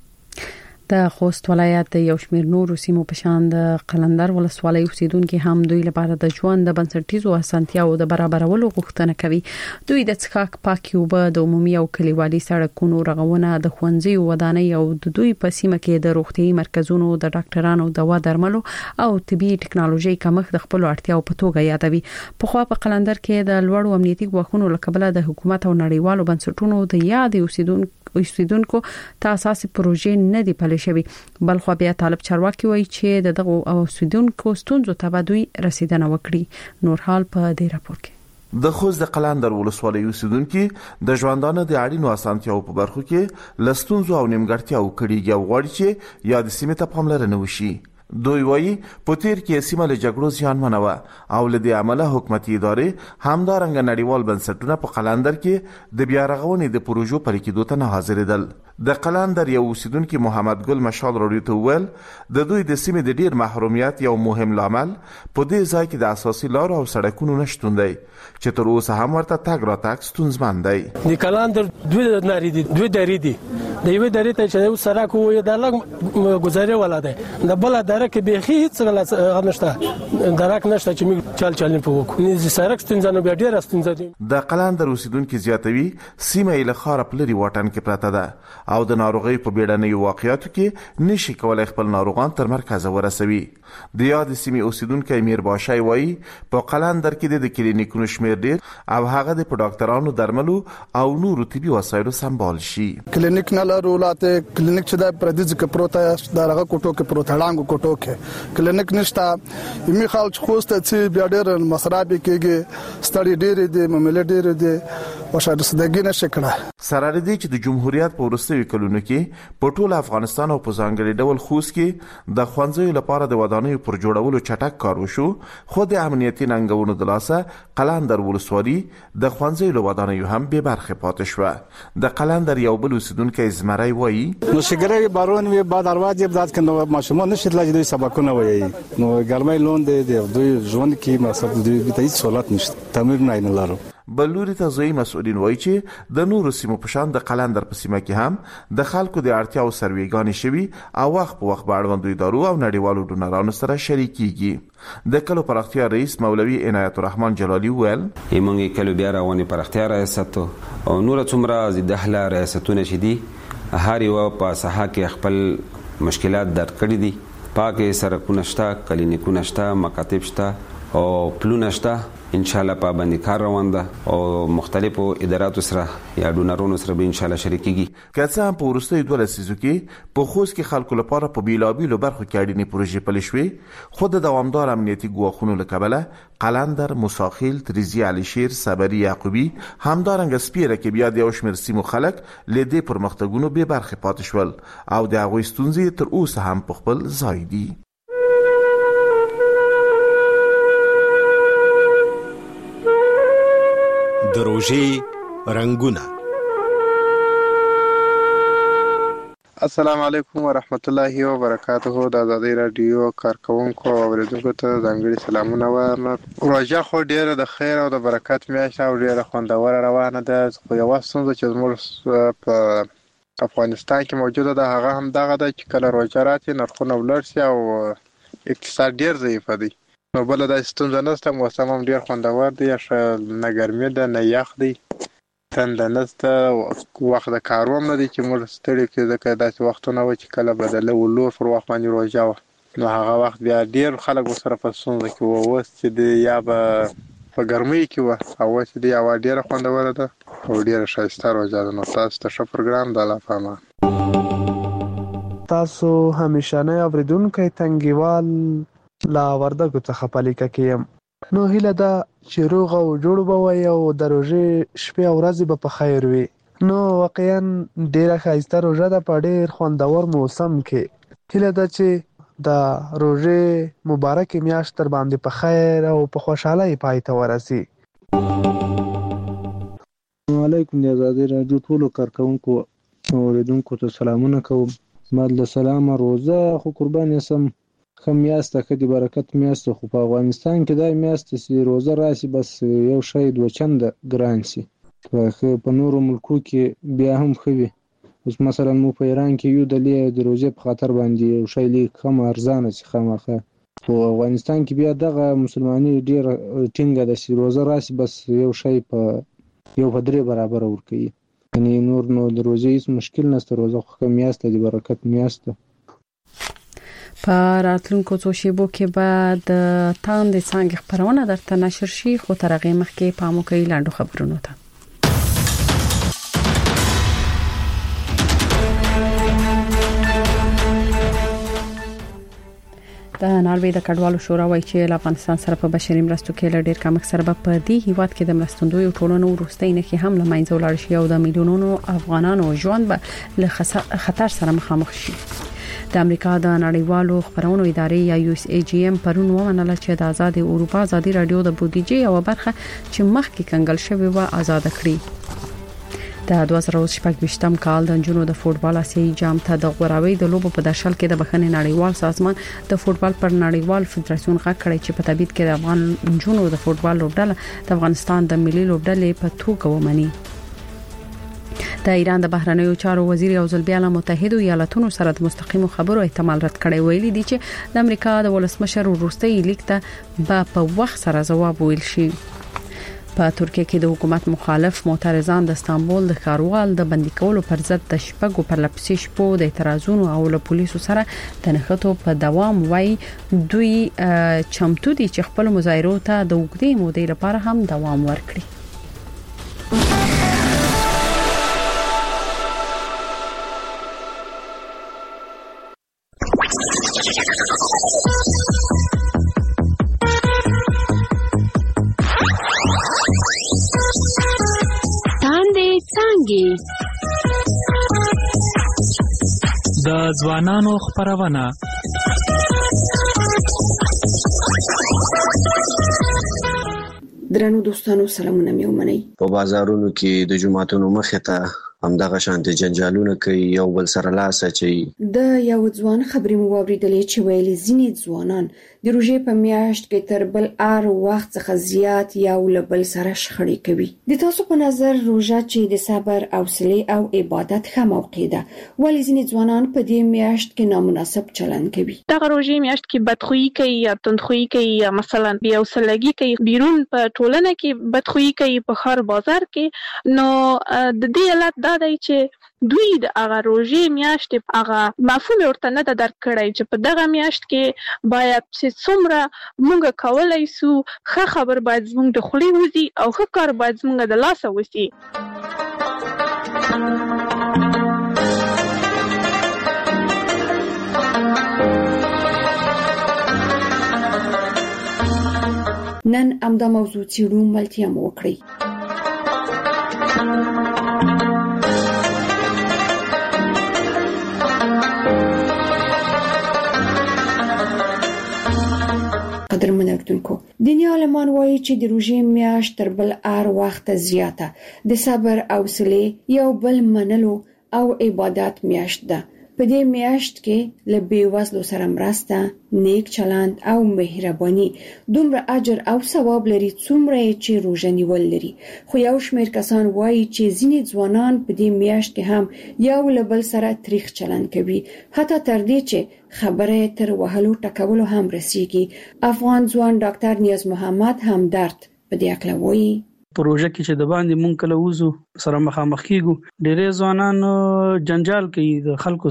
د خوست ولایت د یو شمېر نورو سیمو په شان د قلندر ولسوالۍ اوسیدونکو هم دوی لپاره د ژوند د بنسټیزو اسانتیاو د برابرولو غوښتنه کوي. دوی د څښاک پاکي اوبه، د عمومي او کلیوالي سړکونو رغونه، د ښوونځي ودانۍ او د دوی په سیمه کې د روغتي مرکزونو، د ډاکټرانو، دوا درملو او طبي ټکنالوژي کمښت د خپل اړتیاو په توګه یادوي. په خوا په قلندر کې د لوړو امنیتي ګواښونو لکه د حکومت او نړیوالو بنسټونو د یاد اوسیدونکو ته اساسي پروژې نه دی پلي شوی. بل خو بیا طالب چارواکي وایي چې دغه اوسیدونکو ستونزو ته دوی رسیدنه وکړي. نور حال په دې راپور کې. د خوست د قلندر ولسوالۍ اوسیدونکو د ژوندانه د اړینو اسانتیاو په برخو کې لستونزو او نیمګړتیاو کړي غواړي چې یاد سیمه ته پاملرنه وشي. دوی وایي په تیر کې سیمه له جګړو زیانمنه و او له دې عمله حکومتي ادارې همدارنګه نړیوال بنسټونه په قلندر کې د بیا رغونې د پروژو پلي کېدو ته نه حاضرېدل. د قلندر یو اوسیدونکو محمد ګل مشال راډیو ته وویل د دوی د سیمې د ډیر محرومیت یو مهم لامل په دې ځای کې د اساسي لارو او سړکونو نشټون دی چې تر اوسه هم ورته تګ راتګ ستونزمن دی. د قلندر دوی ناری دي دوی درې دي د یوې درې ته چې سره کوی د لګ گزارې ولاده د بل درې کې به هیڅ غنښت درک نشته چې موږ چل په وکړو نه سړک ستنځنو بیا ډیر ستنځه دي. د قلندر اوسیدونکو زیاتوي سیمه له خار پلري واټن کې پراته ده او د ناروغي په بیړنۍ واقعیتو کې نشي کولای خپل ناروغان تر مرکز ورسوي. د یاد سیمه اوسیدونکو امیر باشای وایي په قلندر کې د کلینیکونو شمیر ډیر او هغه د ډاکټرانو درملو او نورو طبي وسایلو سمبال شي. کلینیک نه لرولاته کلینیک چې د پردیز کې پروت دغه کوټو کې پروت هډانګو کوټو کې کلینیک نشته یمي خلک خوسته چې بیا ډیر مسرابي کېږي ستړي ډیر دي مملې ډیر دي او شاید صدګینه شکړه سره دې چې د جمهوریت په وروستیو کلونو کې په ټول افغانستان او په ځانګړي ډول خوست کې د خوانځي لپاره د ودانیو پر جوړولو چټک کار وشو خو د امنیتي ننګونو د لاسه قلندر ولسوالۍ د خوانځي له ودانیو هم به برخه پاتې شو. د قلندر یو بل اوسیدونکو زمرای وایي نو شګره بارون وی بعد اروازه بدات کنه ماشومان نشي لږ دوی سبقونه وایي نو ګرمای لون دی دوی ژوند کې مصرف دوی ته هیڅ سہولت نشته تمام نه لرو. بلوري تزوی مسؤلین وایي چې د نورو سیمو په شان د قلندر په سیمه کې هم د خلکو د اړتیاو سرویګانې شوي او وخت په وخت به اړوندو ادارو او نړیوالو ډونرانو سره شریکيږي. د کلو پراختیا رئیس مولوي عنایت الرحمن جلالی ویل یمنګ کلو بیا رواني پراختیا ریاست او نور څومره د اهل ریاستونه شدي هر یو په ساحه کې خپل مشکلات درک کړي دي. پاکه سرکونه شته، کلینیکونه شته، مکاتب شته او پلونه شته. ان شاء الله په باندې کار روان ده او مختلفو اداراتو سره یا ډونرونو سره به ان شاء الله شریکيږي. کله هم په ورستي دوه لسیزو کې په خوست کې خلکو لپاره په بیلابیلو برخو کې اړینې پروژې پلي شوې خو د دوامدار امنیتي ګواښونو له کبله قلندر، موساخیل، تریزی عليشیر، صبري یعقوبي همدارنګه سپیره کې بیا د یو شمېر سیمو خلک لدې پرمختګونو به برخه پاتې شول او د هغوی ستونزې تر اوسه هم په خپل ځای دي. د روژې رنگونه. السلام علیکم ورحمت الله وبرکاته. د ازادي رادیو کارکونکو او اوریدونکو ته ځانګړي سلامونه وایم. روژه خو ډیره د خیر او د برکت میاشت او ډیره خوندور روانه ده. خو یو څه چې موږ په افغانستان کې موجوده ده هغه هم دغه ده چې کله روژه راتي نرخونه ولړ شي او اقتصاد ډیر ضعیف دی. نو بل د ستونزه نشته، موسم هم ډیر خوندور دی، نه ګرمي ده نه یخ دی، تند نشته، وخت د کار هم نه دی چې موږ ستړي کړي. ځکه داسې وختونه و چې کله بدله ولور پر وخت باندې روژه وه نو هغه وخت بیا ډیر خلک ورسره په ستونزه کې وو. اوس چې دی یا به په ګرمۍ کې وه او اوس چې دی هوا ډیره خوندوره ده او ډیره ښایسته روژه ده. نو تاسو ته ښه پروګرام د الله په امان. تاسو همیشنی اوریدونکی تنګیوال لا وردګو څخه پلیکه کیم. نو هیله ده چې روغ او جوړ به وي او د روژې شپې او ورځې به په خیر وي. نو واقعا ډیره ښایسته روژه ده په ډیر خوندور موسم کې. هیله ده چې د روژې مبارکې میاشت تر باندې په خیر او په خوشحالۍ پای ته ورسي. علیکم د آزادۍ راډیو ټولو کارکونکو او اوریدونکو ته سلامونه کوم. بعد له سلامه روزه خو قربان یسم ښه میاشت ده، ښه د برکت میاشت ده، خو په افغانستان کې دا میاشت چې روزه راسي بس یو شی دوه چنده ګران سي. په نورو ملکو کې بیا هم ښه وي. اوس مثلا مو په ایران کې یو د روزې په خاطر باندې یو شی لیک کم ارزانه سي خامخا. په افغانستان کې بیا دغه مسلمانۍ ډېر ټینګه ده چې روزه راسي بس یو شی په 3 برابر ورکوي. یعنې نور نو د روزې هیڅ مشکل نشته. روزه خو ښه میاشت ده، د برکت میاشت ده. په راتلونکو څو شیبو کې به د تاندې څانګې خبرونه درته نشر شي، خو تر هغې مخکې پام وکړئ لاندو خبرونو ته. د ناروې د کډوالو شورا وایي چې افغانستان سره په بشري مرستو کې له ډېر کمښت سره په دې هیواد کې د مرستندوی ټولنو وروستۍ نښې هم له منځه ولاړ شي او د میلیونونو افغانانو ژوند به له خطر سره مخامخ شي. د امریکا د نړیوالو خبرونو ادارې یا USAGM پرون ومنله چې د آزاد اروپا ازادي رادیو د بودیجې یو برخه چې مخکې کنګل شوی و آزاد کړي. د 2018 کال د جنونو د فوټبال آسیایي جام ته د غوراوي د لوبو په درشل کې د بخښنې نړیوال سازمان د فوټبال پر نړیوال فدراسیون غږ کړی چې په تبعید کې د افغان جنونو د فوټبال لوبډله د افغانستان د ملي لوبډلې په توګه ومني. د ایران د بهرنیو چارو وزیر یو ځل بیا له متحده ایالاتونو سره د مستقیمو خبرو احتمال رد کړی، ویلي دی چې د امریکا د ولسمشر وروستي لیک ته په وخت سره ځواب ویل شي. په ترکیه کې د حکومت مخالف معترضان د استانبول د ښاروال د بندي کولو پر ضد د شپږو پرلپسې شپو د اعتراضونو او له پولیسو سره د نښتو په دوام وایي دوی چمتو دي چې خپل مظاهرو ته د وګړي مودې لپاره هم دوام ورکړي. د ځوانانو خبرونه درنو دوستانو سلامونه مې ومنئ. په بازارونو کې د جمعتونو مخې ته همدغه شانتي جنجالونه کوي، یو بل سره لاس اچي. د یو ځوان خبرې مو واوریدلې چې ویلي ځینې ځوانان د روژې په میاشت کې تر بل ار وخت څخه زیات یو له بل سره شخړې کوي. د تاسو په نظر روژه چې د صبر، حوصله او عبادت ښه موقع ده، ولې ځینې ځوانان په دې میاشت کې نامناسب چلند کوي؟ دغه روژې میاشت کې بدخویي کوي یا تندخویي کوي یا مثلا بې حوصلګي کوي، بیرون په ټولنه کې بدخویي کوي، په ښار بازار کې. نو د دې علت دا دی چې دوی د هغه روژې میاشت هغه مفهوم ورته نه درک کړی چې په دغه میاشت کې باید چې څومره موږ کولای سو ښه خبر باید زموږ د خولې وځي او ښه کار باید زموږ د لاسه وځي. نن امدا موضوع څیړو ملتیا مو وکړي. قدرمن اردوونکو، دیني عالمان وایي چې د روژې میاشت تر بل هر وخت زیاته د صبر او حوصله یو بل منلو او عبادت میاشت ده. په دې میاشت کې له بیوزلو سره مرسته، نیک چلند او مهرباني دومره اجر او ثواب لري څومره چې روژه نیول لري. خو یو شمېر کسان وایي چې ځینې ځوانان په دې میاشت کې هم یو له بل سره تریخ چلند کوي، حتی تر دې چې خبره تر وهلو ټکولو هم رسیږي. افغان ځوان ډاکټر نیاز محمد همدرد په دې اړه وایي: پروژه کې چې د باندې مونږ کله وځو سره مخامخ کیږو، ډېرې ځوانان جنجال کوي د خلکو سره،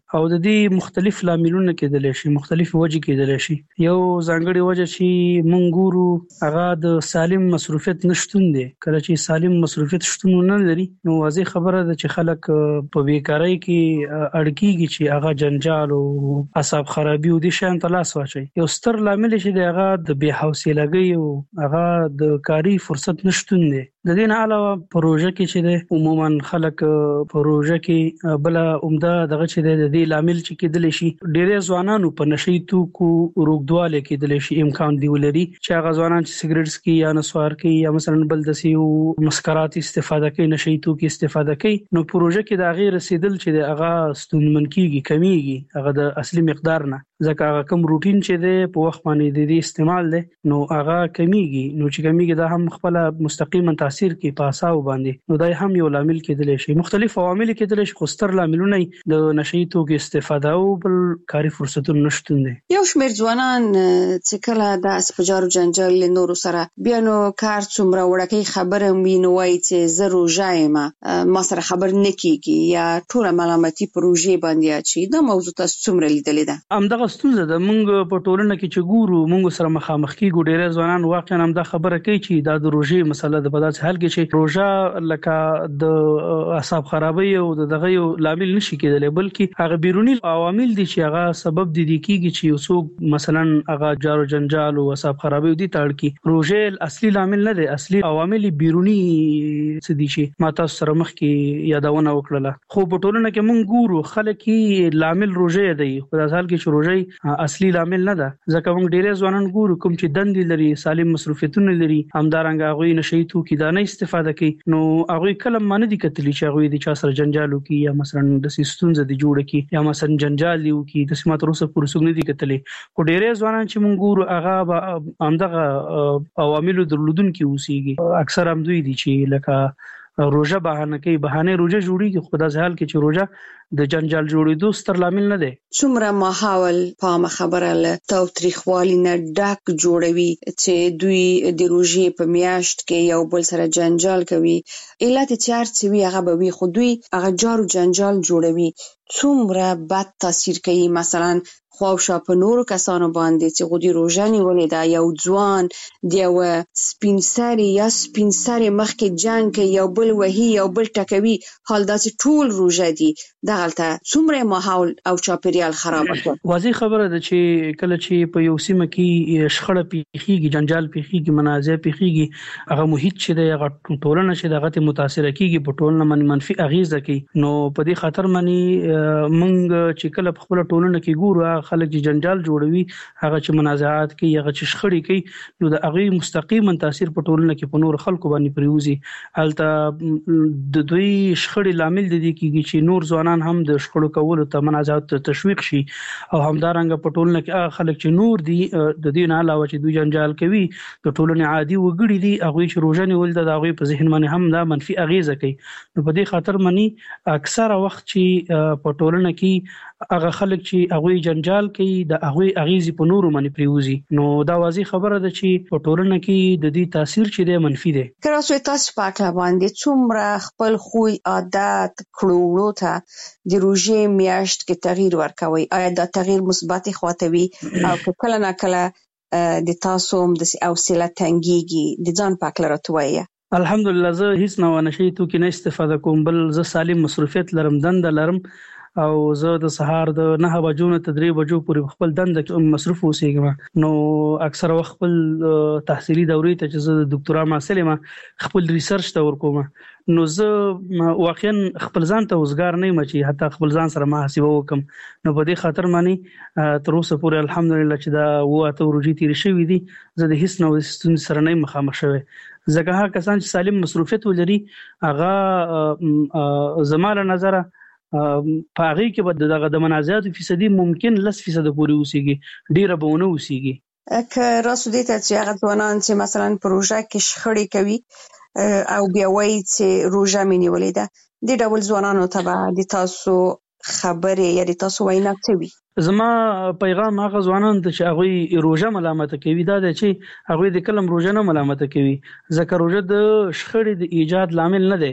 او د دې مختلف لاملونه کېدل شي، مختلف وجې کېدل شي. یو ځانګړي وجه چې مونږ ګورو هغه د سالم مصروفیت نشټون دی. کله چې سالم مصروفیت شتون نه لري نو واضح خبره ده چې خلک په بیکارۍ کې اړکیږي چې هغه جنجال او اعصاب خرابي او د شان تلاس واچي. یو ستر لامل چې د هغه د بې حوصلګۍ او هغه د کاری فرصت نشټون دی. د دې نه علاوه پروژه کې چې د عموما خلک پروژه کې بل عمده دغه چې د دې لامل چې کېدل شي ډېر ځوانانو په نشي توکو روغدواله کېدل شي امکان دی ولري چې هغه ځوانان چې سیګریټس کې یا نسوار کې یا مثلا بل د سیو مسکرات استفاده کوي، نشي توکو استفاده کوي، نو پروژه کې د غیر رسیدل چې هغه ستونمن کیږي، کمیږي هغه د اصلي مقدار نه، ځکه هغه کوم روټین چې د په وخت باندې د دې استعمال دی نو هغه کمیږي. نو چې کمیږي دا هم خپل مستقیما تاثیر کوي په اساو باندې، نو دا هم یو لامل کېدل شي. مختلف عوامل کېدل شي، خو ستر لاملونه د نشي توکو استفاده او بل کاری فرصتونو نشټون دي. یو شمېر ځوانان چې کله د اسپجارو جنجال له نورو سره بیا نو کار څومره وړکې خبره ویني وای چې زه روژه یم ما سره خبر نه کیږي یا ټول ملامتي پروژې باندې اچي. دا موضوع تاسو څومره لیدلې ده؟ همدغه ستونزه ده. موږ په ټولنه کې چې ګورو موږ سره مخامخ کیږو، ډېر ځوانان واقعا هم دا خبره کوي چې دا د روژې مسله ده. په داسې حال کې چې روژه لکه د اعصاب خرابۍ او دغه یو لامل نشي کېدلی، بلکې هغه بیرونی عوامل دي چې هغه سبب دي کیږي چې یو څوک مثلا هغه جارو جنجال او اعصاب خرابۍ دي تړ کی. روژه اصلي لامل نه دی، اصلي عوامل بیرونی څه دي چې ما تاسو سره مخ کې یادونه وکړه. خو په ټولنه کې موږ ګورو خلک کې لامل روژه دی، په داسې حال کې چې روژه اصلي لامل نه ده. ځکه موږ ډېر ځوانان ګورو کوم چې دندې لري، سالم مصروفیتونه لري، همدارنګه هغه نشي توکي دا نه استفاده کوي، نو هغه کله مانه دي کتلی چې هغه د چا سره جنجالو کې یا مثلا د سیستونز د جوړ کې یا مثلا جنجال یو کې د سمات روسه پرسوګ نه دي کتلی. خو ډېر ځوانان چې موږ ګورو هغه همدغه عوامل درلودونکي اوسېږي. اکثر هم دوی دي چې لکه روژه بهانه کوي، بهانه روژه جوړیږي، خو د ځال کې چې روژه د جنجال جوړېدو ستر لامل نه دی. څومره ماحول په خبره له تاوتریخوالي نه ډک جوړوي چې دوی د روژې په میاشت کې یو بل سره جنجال کوي. علت چار چې وی هغه به وي، خو دوی هغه جارو جنجال جوړوي. څومره بد تاثیر کوي مثلا خواوشا په نورو کسانو باندې چې غوډي روژه نیولې ده، یو ځوان د یو سپین سري یا سپین سري مخکې جنگ کوي، یو بل وهي یو بل ټکوي، حال دا چې ټول روژه دي. دغلته څومره ماحول او چاپیریال خراب کړ. واضح خبره ده چې کله چې په یو سیمه کې شخړه پیخيږي، جنجال پیخيږي، منازعه پیخيږي، هغه محیط چې د هغه ټولنه چې دغه متاثر کیږي په ټولنه باندې منفي اغیزه کوي. نو په دې خاطر باندې مونږ چې کله په خپل ټولنه کې ګورو خلک چې جنجال جوړوي، هغه چې منازعات کوي، هغه چې شخړې کوي، نو د هغه مستقیما تاثیر په ټولنه کې په نور خلکو باندې پریوزي. البته د دوی شخړې لامل دي کیږي چې نور ځوانان هم د شخړو کولو ته منازعات تشویق شي، او همدارنګه په ټولنه کې خلک چې نور دي د دې نه علاوه چې دوی جنجال کوي د ټولنې عادي وګړي دي، هغه چې روزه نیول د هغه په ذهن باندې هم دا منفي اغیزه کوي. نو په دې خاطر باندې اکثره وخت چې په ټولنه کې هغه خلک چې هغه جنجال کوي د هغه اغیزې په نورو باندې پریوزي، نو دا واضح خبره ده چې په ټولنه کې د دې تاثیر چې دی منفي دی. کله تاسو پاکه باندې څومره خپل خوی عادت کړو ته د روژې میاشت کې تغییر ورکوي، آیا دا تغییر مثبت خواته وي او کله نه کله د تاسو د حوصله تنګيږي د ځان پاک لرتوي؟ الحمدلله زه هیڅ نه نشي توکي نه استفاده کوم، بل زه سالم مصروفیت لرم، دند لرم، او زه د سهار د 9 بجو نه 3 بجو پورې خپل دند مصروف اوسېږم. نو اکثر وخت خپل تحصیلي دورې ته چې زه د ډاکټرا محصل یم خپل ریسرچ ته ورکوم، نو زه واقعا خپل ځان ته وزګار نه یم چې حتی خپل ځان سره محاسبه وکم. نو په دې خاطر باندې تر اوسه پورې الحمدلله چې دا وته ورجې تیر شوې دي، زه د هیڅ نوې ستونزې سره نه مخامخ شوم. ځکه هغه کسان چې سالم مصروفیت ولري هغه زماله نظر په هغه کې به دغه د منازعات فیصدي ممکن 10% پورې اوسېږي، ډیره به ونه اوسېږي. که راسو دې ته چې هغه ځوانان چې مثلا پروژه کې شخړې کوي او بیا وایي چې روژه مې نیولې ده، د ډول ځوانانو ته به د تاسو خبرې یا د تاسو وینا څه وي؟ زما پیغام هغه ځوانان ته چې هغه روژه ملامت کوي دا دی چې هغه د کلم روژه نه ملامت کوي، ځکه روژه د شخړې د ایجاد لامل نه دی.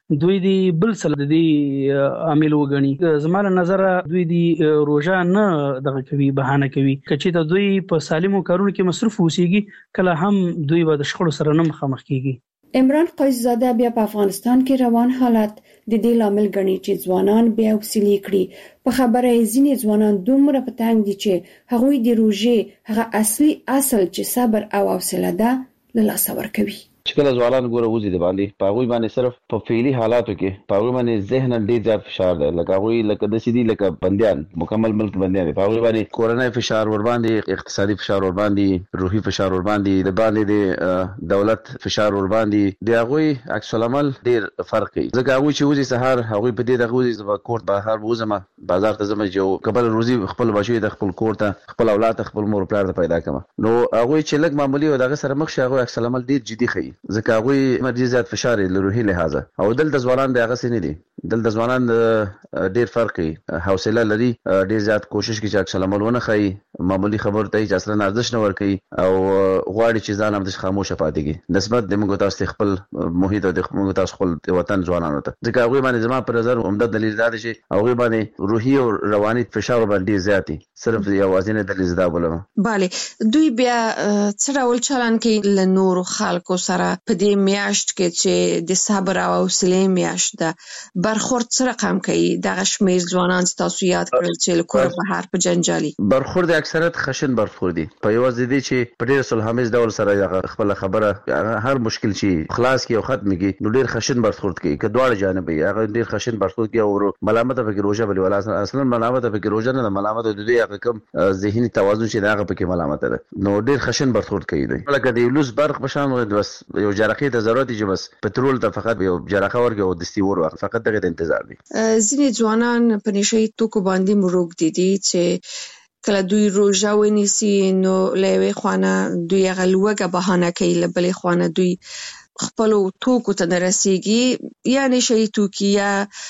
دوی دی بل سره د دې عامل وګڼي. زموږ نظر دوی دی روزه نه دغه کوي بهانه کوي کچې ته دوی په سالمو کارونو کې مصروف اوسېږي کله هم دوی به د شخړو سره نه مخامخ کیږي. عمران قیصزاده بیا په افغانستان کې روان حالت د دې لامل ګڼي چې ځوانان بیا وسیلې کړي. په خبره یې ځینې ځوانان دومره په تنګ دي چې هغوی د روژې هغه اصلي اصل چې صبر او حوصله ده له لاسه ورکوي. چې کله ځوانان ګوره وځي د باندې په هغوی باندې صرف په فعلي حالاتو کې په هغوی باندې ذهن ډېر زیات فشار دی، لکه هغوی لکه داسې دي لکه بندیان، مکمل ملک بندیان دي. په هغوی باندې کورنۍ فشار ورباندې، اقتصادي فشار ورباندې، روحي فشار ورباندې، د باندې د دولت فشار ورباندې، د هغوی عکس العمل ډېر فرق کوي. ځکه هغوی چې وځي سهار هغوی په دې دغه وځي زه به کور بهر وځم، بازار ته ځم چې یو قبل روزي خپل بچي د خپل کور ته، خپل اولاد ته، خپل مور پلار ته پیدا کړم. نو هغوی چې لږ معمولي او دغه سره مخ شي هغوی عکس العمل ډېر جدي ښيي، ځکه هغوی مرجي زیات فشار له روحي لحاظه. او دلته ځوانان د هغه سینې دي، دلته ځوانان ډېر فرق کوي، حوصله لري، ډېر زیات کوشش کوي چې عکس العمل ونه ښيي، معمولی خبر ته چې اصلا ارزښت نه ورکوي او غواړي چې ځان هم د خاموشه پاتې کړي نسبت د موږ تاسو خپل محیط او د موږ تاسو خپل وطن ځوانانو ته. ځکه هغوی باندې زما پر نظر عمده دلیل دا دی چې هغوی باندې روحي او رواني فشار باندې زیات دي، صرف یوازینی دلیل زدا بولم. bale دوی بیا څه ډول چلن کوي له نورو خلکو سره په دې میاشت کې چې د صبر او حوصلې میاشت ده؟ برخورد څه رقم کوي دغه شمېر ځوانان چې تاسو یاد کړل چې له کوره بهر په جنجالي برخورد اکثریت خشن برخورد دي، په یوازې دي چې په ډېر صلحامیز ډول سره خپل خبره هر مشکل چې خلاص کی او ختم کی نو ډېر خشن برخورد کوي، که دواړه جانب یې هغه ډېر خشن برخورد کوي او ملامت پکې روزه بلی ولا اصلا ملامت پکې روزه نه، ملامت د دې هغه کم ذهني توازن چې هغه پکې ملامت ده، نو ډېر خشن برخورد کوي. لکه د لوس برق بشان بس یو جرقې ته ضرورت دي چې بس پټرول ته فقط یو جرقه ورګه او دستي ور فقط دغه انتظار دي. ځینې ځوانان په نشي توکو باندې مروږ دي چې کله دوی روژه ونیسي نو له یوې خوانه دوی هغه لوږه بهانه کوي، له بلې خوانه دوی خپلو توکو ته نه رسېږي، یا نشي توکي یا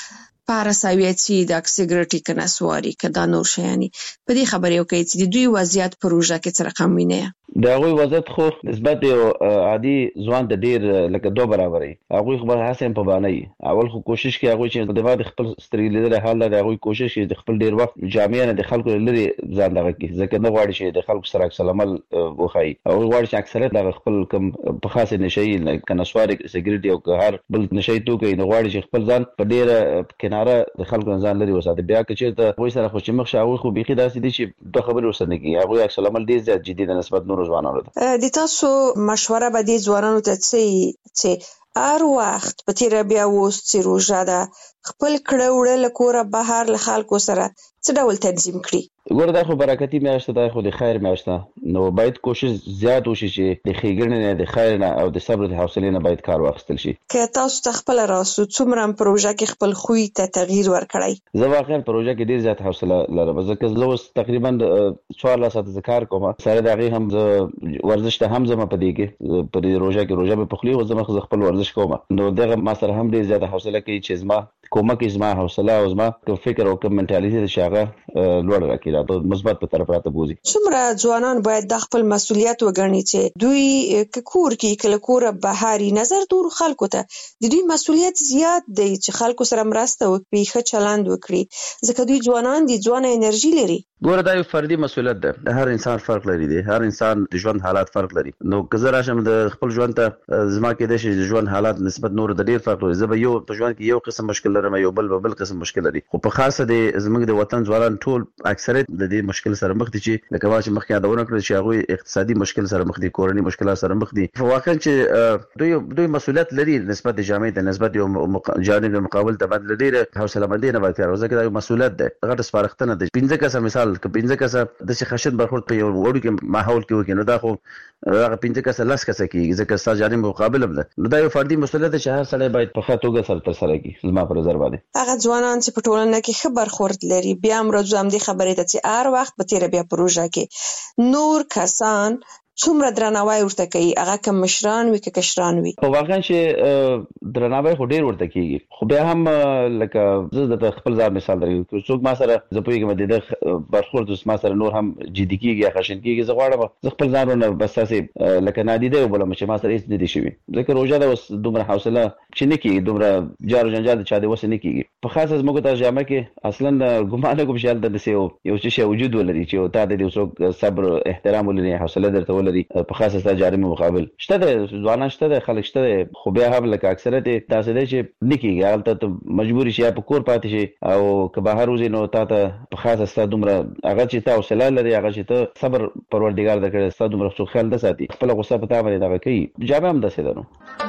پاراساویتي د سیګریټي که نسواري که دا نور شیانې. په دې خبرې وکړئ چې د دوی وضعیت په روژه کې څه رقم وینئ؟ د هغوی وضعیت خو نسبت یو عادي ځوان ته ډېر لکه دوه برابر وي. هغوی خو هسې هم په بانه وي، اول خو کوشش کوي هغوی چې د بعد خپل سترګې لیدلی حال ده، د هغوی کوشش کوي د خپل ډېر وخت جامع نه د خلکو لرې ځان دغه کړي، ځکه نه غواړي چې د خلکو سره عکس العمل وښایي. هغوی غواړي چې اکثریت دغه خپل کوم په خاصې نشهیي که نسواري سګریټ او که هر بل نشهیي توکی نو غواړي چې خپل ځان په ډېره کناره د خلکو نه ځان لرې وساتي. بیا که چېرته هغوی سره خو چې مخ شي هغوی خو بیخي داسې دي چې دوه خبرې ورسره نه کوي، هغوی عکس العمل ډېر زیات جدي د نسبت نورو ځوانانو ته. د تاسو مشوره به دې ځوانانو ته چې هر وخت په تیره بیا اوس چې روژه ده خپل کړه وړه له کوره بهر له خلکو سره څه ډول تنظیم کړي؟ ګوره دا خو برکتي میاشت ده، خو د خیر میاشت ده، نو باید کوشش زیات وشي چې د ښېګڼې نه، د خیر نه او د صبر د حوصلې نه باید کار واخیستل شي. که تاسو ته خپله راسو څومره په روژه کې خپل خوی ته تغییر ورکړی؟ زه واقعا په روژه کې ډېر زیات حوصله لرم، ځکه زه اوس تقریبا 14 ساعته زه کار کوم، سره د هغې هم زه ورزش ته هم ځم. په دې کې په دې روژه کې روژه مې پخلي او زه خپل ورزش کوم، نو دغه ما سره هم ډېر زیاته حوصله کوي چې زما کومک زما حوصله او زما کوم فکر او کوم منټالیټي چې هغه لوړ راکړي، دا مثبت په طرف راته بوزي. څومره ځوانان باید د خپل مسؤلیت وګڼي چې دوی که کور کې کله کوره بهاري نظر دور خلکو ته د دوی مسؤلیت زیات دی چې خلکو سره مرسته وکړي، ښه چلند وکړي، ځکه دوی ځوانان دي، ځوانه انرژي لري. ګوره دا یو فردي مسؤلیت ده، هر انسان فرق لري دی، هر انسان د ژوند حالات فرق لري. نو که زه راشم د خپل ژوند ته زما کېدای شي د ژوند حالات نسبت نورو ته ډېر فرق لري، زه به یو په ژوند کې یو قسم مشکل لرم، یو بل قسم مشکل لري، خو په خاصه د زموږ د وطن ځوانان ټول اکثریت د دې مشکل سره مخ دي چې لکه ما چې مخکې یادونه کړل چې هغوی اقتصادي مشکل سره مخ دي، کورني مشکلات سره مخ دي. واقعا چې دوی مسؤلیت لري نسبت د جامعې ته، نسبت یو جانب مقابل ته باید ډېره حوصله‌مندي نه باید کار وکړي، ځکه دا یو مسؤلیت ده، غټ سپارښتنه ده. 15 کسه مثال که 15 کسه داسې خشن برخورد په یو وړوکي ماحول کې وکړي نو دا خو هغه 15 کسه 10 کسه کېږي، ځکه ستا جانب مقابل هم ده. نو دا یو فردي مسؤلیت ده چې هر سړی باید په ښه توګه سره ترسره کړي. زما په نظر باندې هغه ځوانان چې په ټولنه کې ښه برخورد لري بیا هم راځو همدې خبرې ته چې هر وخت په تیره بیا په روژه کې نور کسان څومره درناوی ورته کوي، هغه کوم مشران وي که کشران وي؟ په واقعا چې درناوی خو ډیر ورته کیږي، خو بیا هم لکه زه د خپل ځان مثال درکوم، څوک ما سره زه پوهیږم د برخورد ما سره نور هم جدي کیږي یا خشن کیږي، زه غواړم زه خپل ځان نه بس تاسې لکه نادیده وبلم چې ما سره هیڅ نه دي شوي، ځکه روژه ده اوس دومره حوصله چې نه کیږي، دومره جار و جنجال چا دی وسه نه کیږي. په خاصه زموږ ته جامه کې اصلا ګمان کوم چې هلته داسې یو څه وجود ولري چې تا د یو څوک صبر احترام ولري، حوصله درته ولري، په خاصه ستا جارمه مقابل شته ده، ځوانان شته ده، خلک شته ده، خو بیا هم لکه اکثریت داسې دی چې نه کیږي، هلته ته مجبور شي په کور پاتې شي او که بهر وځې نو تا ته په خاصه ستا دومره هغه چې تا حوصله لري، هغه چې ته صبر پروردګار درکړی ستا دومره څوک خیال نه ساتي، خپله غصه په تا باندې دغه کوي. جامه هم داسې ده نو.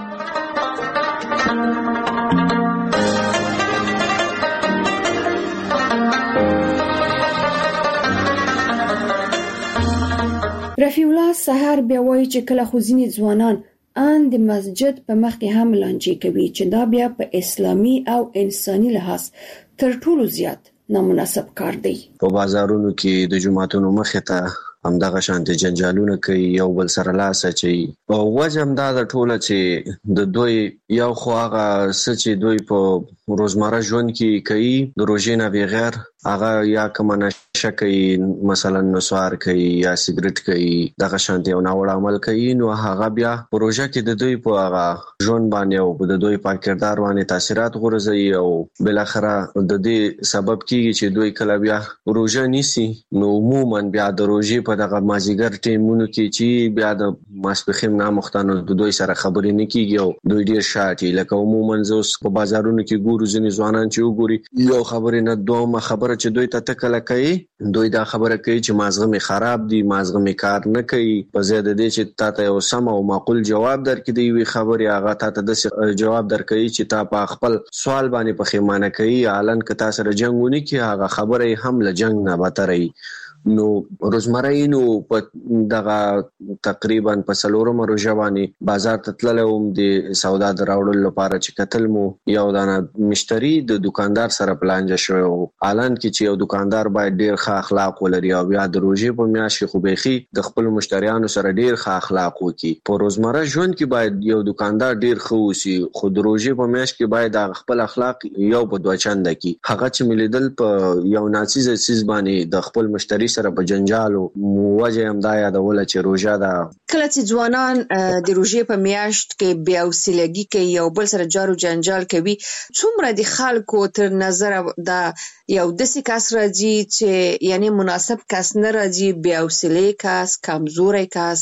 رفیع الله سحر بیا وایي چې کله خو ځینې ځوانان ان د مسجد په مخ کې هم لانجې کوي چې دا بیا په اسلامي او انساني لحاظ تر ټولو زیات نامناسب کار دی. په بازارونو کې د جمعتونو مخې ته همدغه شانتي جنجالونه کوي، یو بل سره لاس اچوي، او وجه هم دا د ټوله چې د دوی یو خو هغه څه چې دوی په روزمره ژوند کې کوي د روژې نه بغیر، هغه یا کوم نشه کوي، مثلا نسوار کوي یا سیګریټ کوي، دغه شانتي یو ناوړه عمل کوي، نو هغه بیا په روژه کې د دوی په هغه ژوند باندې او د دوی په کردار باندې تاثیرات غورځوي، او بل اخره د دې سبب کیږي چې دوی کله بیا روژه نیسي نو عموما بیا د روژې په دغه مازیګر ټیمونو کې چې بیا د ماسپخیم نامختانو د دوی سره خبرې نه کیږي او دوی ډیر شاټي، لکه عموما زوس په بازارونو کې ګورو ځینې ځوانان چې وګوري یو خبرې نه دومره خبره چې دوی ته تکله کوي، دوی دا خبره کوي چې مازغه می خراب دي، مازغه می کار نه کوي، په زیاده دي چې تا ته یو سم او معقول جواب درکړي دی وی خبره هغه تا ته د جواب درکړي چې تا په خپل سوال باندې پخېمانه کوي، الان که تاسو سره جنگونه کې هغه خبره هم له جنگ نه بتري. نو روزمره نو په دغه تقریبا په څلورم روژه باندې بازار ته تللم د سودا دراوړل لپاره چې قتل مو یو دانه مشتری د دکاندار سره پلانجه شو، الان کې چې یو دکاندار باید ډیر ښه اخلاق ولري او بیا د روژې په میاشت خو بيخي د خپل مشتریانو سره ډیر ښه اخلاق وکړي. په روزمره ژوند کې باید یو دکاندار ډیر ښه وسی، خو د روژې په میاشت کې باید خپل اخلاق یو په دوه چنده کې هغه چې ملیدل په یو ناڅیز چیز باندې د خپل مشتری سره په جنجالو وجه هم دا یادول چې روژه ده. کله چې ځوانان د روژې په میاشت کې بیا وسیلګي کوي یو بل سره جارو جنجال کوي، څومره د خلکو تر نظر دا یو داسې کس راځي چې یعنی مناسب کس نه راځي، بیا وسیلې کس، کمزوري کس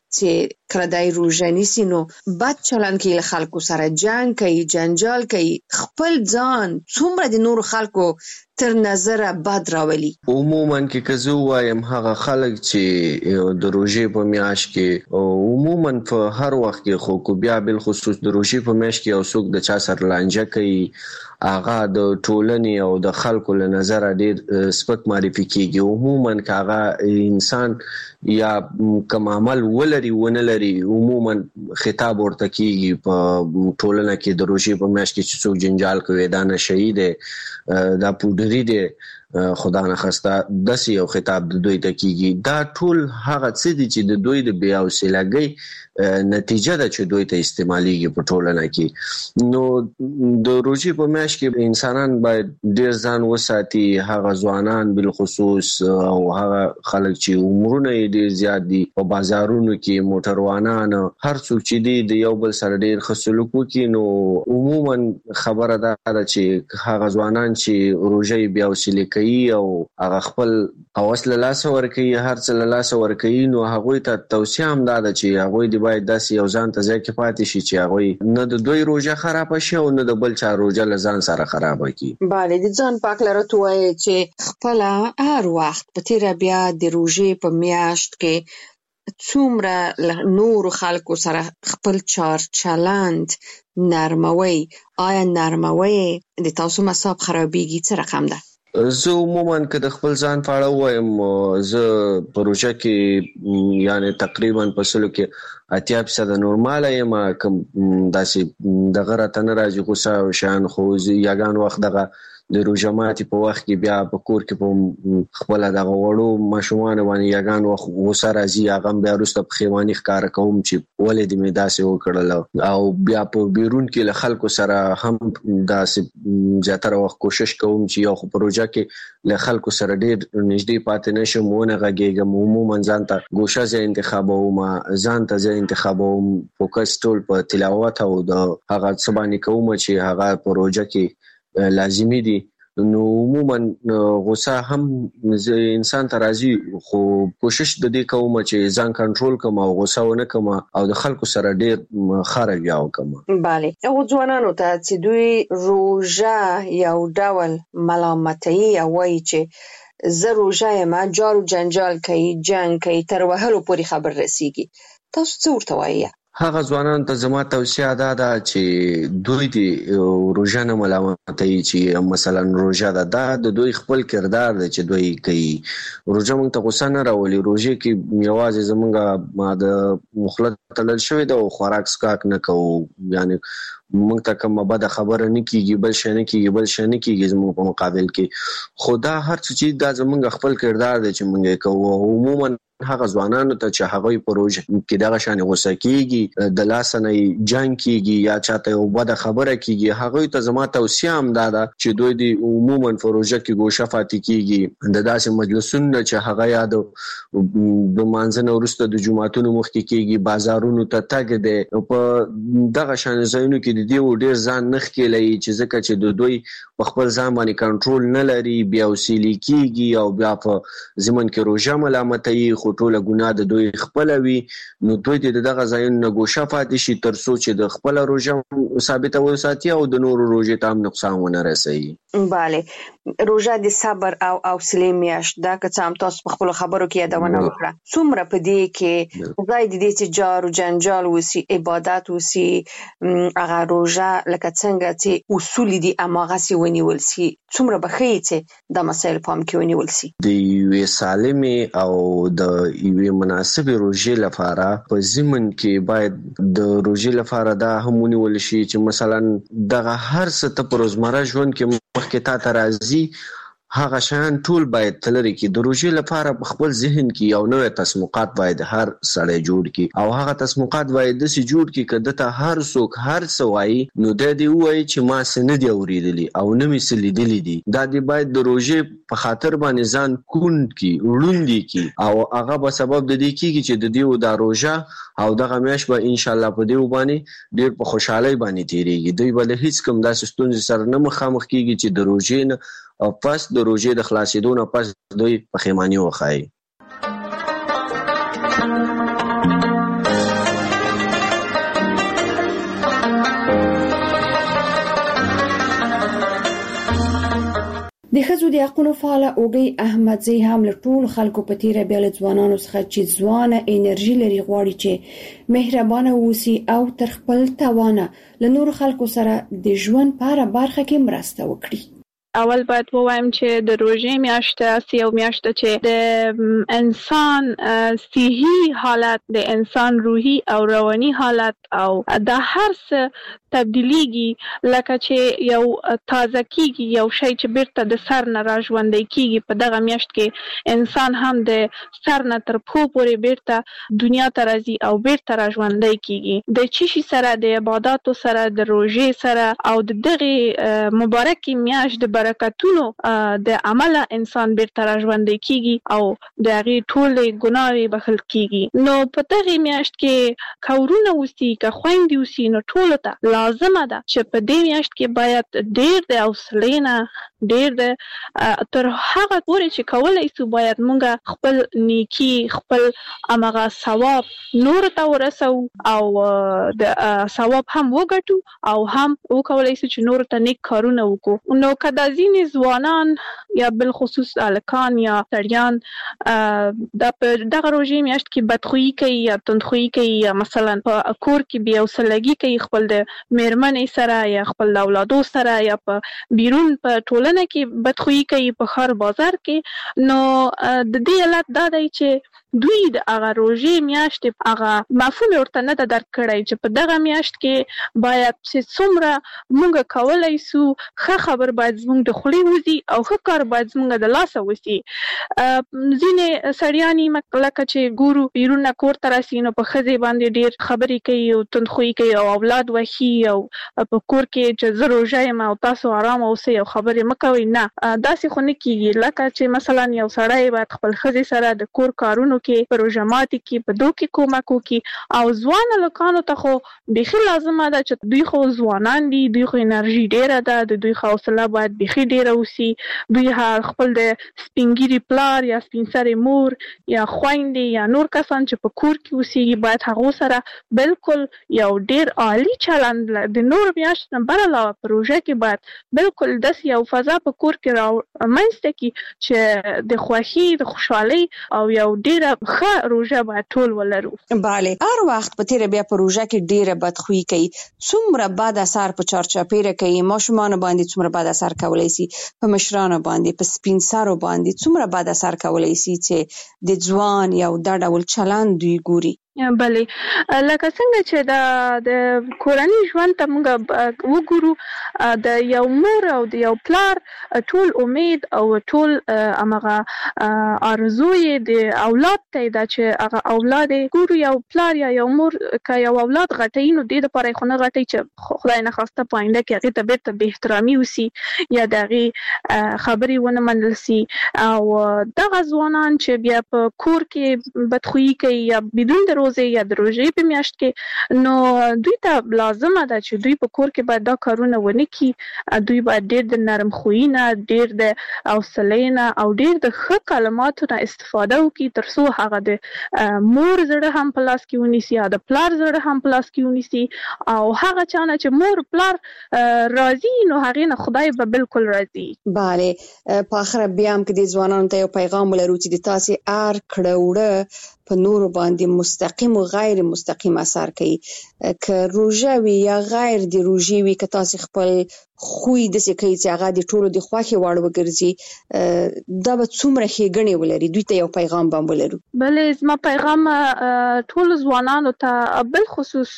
چې کله دای روژه نیسي نو بد چلند کوي، له خلکو سره جنگ کوي، جنجال کوي، خپل ځان څومره د نور خلکو تر نظر بد راولي. عموما کې کزو وایم هغه خلک چې د روژې په میاشت کې او عموما په هر وخت کې خو کو بیا بل خصوص د روژې په میاشت کې او څوک د چا سره لانجه کوي، هغه د ټولنې او د خلکو له نظر ډیر سپک معرفي کیږي. عموما هغه انسان یا کوم عمل ولري ونه لري عموما خطاب ورته کیږي په ټولنه کې د روژې په میاشت کې چې څوک جنجال کوي دا نه شهید دا پودری دی خدا نه خسته داسې یو خطاب د دوی ته کیږي. دا ټول هغه څه دي چې د دوی د بیا وسیلګۍ نتیجه ده چې دوی ته استعماليږي په ټولنه کې. نو د روژې په میاشت کې انسانان باید ډیر ځان وساتي، هغه ځوانان بل خصوص او هغه خلک چې عمرونه یې ډیر زیات دي په بازارونو کې، موټروانان، هر څوک چې دی د یو بل سره ډیر ښه سلوک وکړي. نو عموما خبره ده چې هغه ځوانان چې روژې بیا وسیلې کوي او هغه خپل هوس له لاس ورکوي، هر څه له لاس ورکوي، نو هغه ته توصیه هم ده چې هغه دی باید داسې یو ځان ته ځای کې پاتې شي چې هغه نه د دوی روژه خراب شي او نه د بل چا روژه له ځان سره خراب کړي. بله د ځان پاک لرته وایي چې خپل هر وخت په تیر بیا د روژې په میاشت کې څومره نور خلکو سره خپل چار چلند نرموي، آیا نرموي د تاسو مصاب خرابېږي څه رقم ده؟ زه عموما که د خپل ځان په اړه وایم، زه په روژه کې یعنی تقریبا په سلو کې 80% نورمال یم، کوم داسې دغه راته نه راځي غوسه او شان، خو یګان وخت دغه د روژه ماتي په وخت کې بیا په کور کې په خپل دغه وړو ماشومان باندې یګان وخت غوسه راځي هغه بیا وروسته په خیوانی ښکار کوم چې ولې دې مې داسې وکړل او بیا په بیرون کې له خلکو سره هم داسې زیاتره وخت کوشش کوم چې یو خو پروژه کې له خلکو سره ډېر نږدې پاتې نشم ونه غږیږم عموما ځان ته ګوشه ځای انتخابوم ځان ته ځای انتخابوم فوکس ټول په تلاوت او د هغه څه باندې کوم چې هغه پروژه کې لازمي دي نو عموما غوسه هم انسان ته راځي خو کوشش د دې کوم چې ځان کنټرول کوم او غوسه ونه کوم او د خلکو سره ډېر خارج یاو کوم. bale او ځوانانو ته چې دوی روژه یو ډول ملامتي او وایي چې زه روژه یم جارو جنجال کوي جنگ کوي تر وهلو پورې خبر رسیږي تاسو څه ورته وایي؟ هغه ځوانان ته زما توصیه ده چې دوی د روژه نه ملامتوي چې مثلا روژه ده د دوی خپل کردار دی چې دوی کوي روژه موږ ته غوسه نه راولي روژه کې یوازې زمونږ د مخلط تلل شوی ده او خوراک سکاک نه کوو یعنی موږ ته کومه بده خبره نه کیږي بل شي نه کیږي زموږ په مقابل کې خدا هر څه چې دا زمونږ خپل کردار دی چې موږ کوو عموما هغه ځوانانو ته چې هغه پروژه کې دغه شان غوسه کیږي د لاسنه جنگ کیږي یا چاته یو بده خبره کیږي هغه ته زما توصیه هم ده چې دوی د عموما پروژه کې ګوشه فاتې کیږي د داسې مجلسونو چې هغه یاد د مانځنه ورسته د جمعهتونو مخ کې کیږي بازارونو ته تګ دي په دغه شان ځایونو کې د دې ډیر ځان نخ کېلای چې ځکه چې د دوی په خپل ځان باندې کنټرول نه لري بیا وسیلې کیږي او بیا په زمون کې روژه ملامتي ټوله ګناه د دوی خپل وي نو دوی د دغه ځایونو نه ګوښه پاتې شي تر څو چې د خپل روژه ثابته وساتي او د نورو روژې ته هم نقصان ونه رسوي. bale روژه د صبر او حوصله میاشت دا که څه هم تاسو په خپل خبرو کې یادونه وکړه څومره په دې کې ځای د دې چې جار جنجال وسی عبادت وسی هغه روژه لکه څنګه چې اصول دي اماغه سی ونیول سي څومره بخي چې د مسایل پام کې ونیول سي د یو سالمي او د یو مناسب روژې لپاره په زمن کې باید د روژې لپاره دا هم ونیول شي چې مثلا دغه هر څه ته په روزمره ژوند کې مخکې تا ته راځي هغه شان ټول باید تلری کې د روژې لپاره په خپل ذهن کې یو نوې تسمقات باید هر سړی جوړ کړي او هغه تسمقات باید د سي جوړ کړي کده ته هر څوک هر څه وایي نو د دې وایي چې ما سن دي اوریدلی او نه می سلیدلی دي دا دی باید د روژې په خاطر باندې ځان کون کی وړوندي کی او هغه په سبب د دې کیږي چې د دې د روژه او دغه میاش به ان شاء الله په دې باندې ډیر په خوشحالي باندې تیریږي دوی بل هیڅ کوم داسې ستونزې سره نه مخامخ کیږي چې د روژې نه او پس د روژې د خلاصېدو نه پس دوی پښیماني وښایي. د ښځو د حقوقو فعال اوګي احمدزي هم له ټول خلکو په تیره بیا له ځوانانو څخه چې ځوانه انرژي لري غواړي چې مهربانه اوسي او تر خپل توانه له نور خلکو سره د ژوند په اړه برخه کې مرسته وکړي. اول باید ووایم چې د روژې میاشت یو میاشت چې د انسان صحي حالت د انسان روحي او رواني حالت او د هر څه تبدیلیږي لکه چې یو تازه کیږي یو شی چې بیرته د سر نه راژوندی کیږي په دغه میاشت کې انسان هم د سر نه تر پښو پورې بیرته دنیا ته راځي او بیرته راژوندی کیږي د چشي سره د عبادتو سره د روژې سره او د دغه مبارکي میاشت د برکتونو د عمله انسان بیرته راژوندی کیږي او د هغه ټول ګناوې بخښل کیږي نو په دغه میاشت کې کورونه وسی که خويندې وسی نو ټول ته لازمه ده چې په دې میاشت کې باید ډېر د حوصلې نه ډېر د تر هغه پورې چې کولای شو باید مونږ خپل نیکی خپل امغه ثواب نور ته ورسو او د ثواب هم وګټو او هم وکولای شو چې نور ته نیک کارونه وکړو نو کدا ځینې ځوانان یا بل خصوص الکان یا سړیان دغه روژې میاشت کې بدخویي کوي یا تندخویي کوي یا مثلا په کور کې بیا وسلګي کوي خپل د میرمنې سره یا خپل اولادو سره یا په بیرون په ټولنه کې بدخویي کوي په خار بازار کې. نو د دې علت دا دی چې دوی د هغه روژې میاشت هغه مفهوم ورته نه درک کړی چې په دغه میاشت کې باید چې څومره موږ کولای سو ښه خبر باید زموږ د خولې وځي او ښه کار باید زموږ د لاسه وځي. ځینې سړیانې لکه چې ګورو بیرون کور ته راسي نو په ښځې باندې ډېر خبرې کوي او تندخویي کوي او اولاد وښي او په کور کې چې زه روژه یم او تاسو آرام اوسئ او خبرې مه کوئ. نه داسې خو نه کېږي. لکه چې مثلا یو سړی باید خپل ښځې سره د کور کارونو کې په روژه ماتي کې په دوه کې کومک وکړي او ځوان هلکانو ته خو بیخي لازمه ده چې دوی خو ځوانان دي، دوی خو انرژي ډیره ده، د دوی حوصله باید بیخي ډیره وسي. دوی خپل د سپینګیري پلار یا سپین سرې مور یا خویندې یا نور کسان چې په کور کې اوسېږي باید هغو سره بالکل یو ډیر عالی چلند د نور میاشت نه بر علاوه په روژه کې باید بالکل داسې یو فضا په کور کې رامنځته کړي چې د خوښۍ د خوشحالۍ او یو ډیره ښه روژه باید ټول ولرو. بله، هر وخت په تیره بیا په روژه کې ډیره بدخویي کوي، څومره بد اثر په چارچاپیره کوي، ماشومان باندې څومره بد اثر کولای شي، په مشرانو باندې، په سپین سرو باندې څومره بد اثر کولای شي چې د ځوان یو د ډول چلند دوی ګوري. بله، لکه څنګه چې د کورنۍ ژوند ته موږ وګورو د یو مور او د یو پلار ټول امید او ټول هغه آرزو یې د اولاد ته ده چې هغه اولاد ګورو یو پلار یا یو مور که یو اولاد غټوي نو دې دپاره یې خو نه غټوي چې خدای نخواسته په آینده کې هغې ته بېرته بې احترامي وسي یا د هغې خبرې ونه منل سي. او دغه ځوانان چې بیا په کور کې بدخویي کوي یا بدون د یا د روژې په میاشت کې، نو دوی ته لازمه ده چې دوی په کور کې باید دا کارونه ونه کړي. دوی باید ډېر د نرم خویي نه، ډېر د حوصلې نه او ډېر د ښه کلماتو نه استفاده وکړي تر څو هغه د مور زړه هم په لاس کې ونیسي یا د پلار زړه هم په لاس کې ونیسي. او هغه چا نه چې مور پلار راضي نو هغې نه خدای به بالکل راضي. بله، په آخره بیا هم که د ځوانانو ته یو پیغام ولرو چې د تاسې هر کړه وړه په نورو باندې مستقیم او غیر مستقیم اثر کوي، که روژه وي یا غیر د روژې وي، که تاسو خپل خوی داسې کوي چې هغه د ټولو د خوښې وړ وګرځي، دا به څومره ښېګڼې ولري. دوی ته یو پیغام به ولرو. بلې، زما پیغام ټولو ځوانانو ته بالخصوص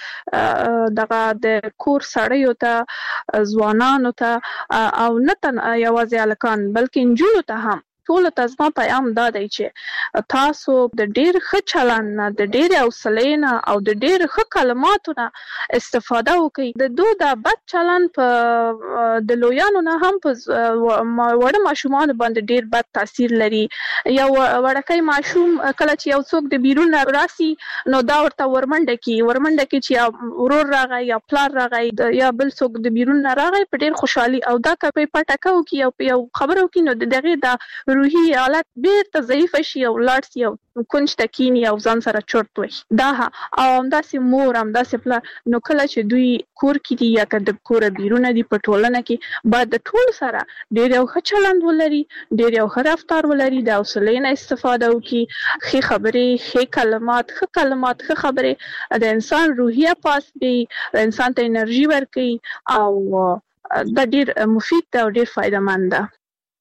دغه د کور سړیو ته، ځوانانو ته او نه یوازې هلکان بلکې نجونو ته هم ټولو ته زما پیغام دا دی چې تاسو د ډېر ښه چلند نه، د ډېرې حوصلې نه او د ډېر ښه کلماتو نه استفاده وکړئ. د دوی دا بد چلند په د لویانو نه هم په وړه ماشومانو باندې ډېر بد تاثیر لري. یو وړکی ماشوم کله چې یو څوک د بیرون نه راسي نو دا ورته ورمنډه کړي چې یا ورور راغی یا پلار راغی یا بل څوک د بیرون نه راغی په ډېر خوشحالي او دا که په پټکه وکړي او یو خبره وکړي نو د هغې دا روحي حالت بیرته ضعیفه شي او لاړ شي او کونج ته کیني او ځان سره چرت وهي. دا او همداسې مور همداسې پلار نو کله چې دوی کور کې دي یا که د کوره بیرونه دي په ټولنه کې باید د ټولو سره ډېر یو ښه چلند ولري، ډېر یو ښه رفتار ولري، د حوصلې نه استفاده وکړي، ښې خبرې، ښې کلمات، ښه خبرې د انسان روحیه پاس کوي، د انسان ته انرژي ورکوي او دا ډېر مفید ده او ډېر فایده مند ده.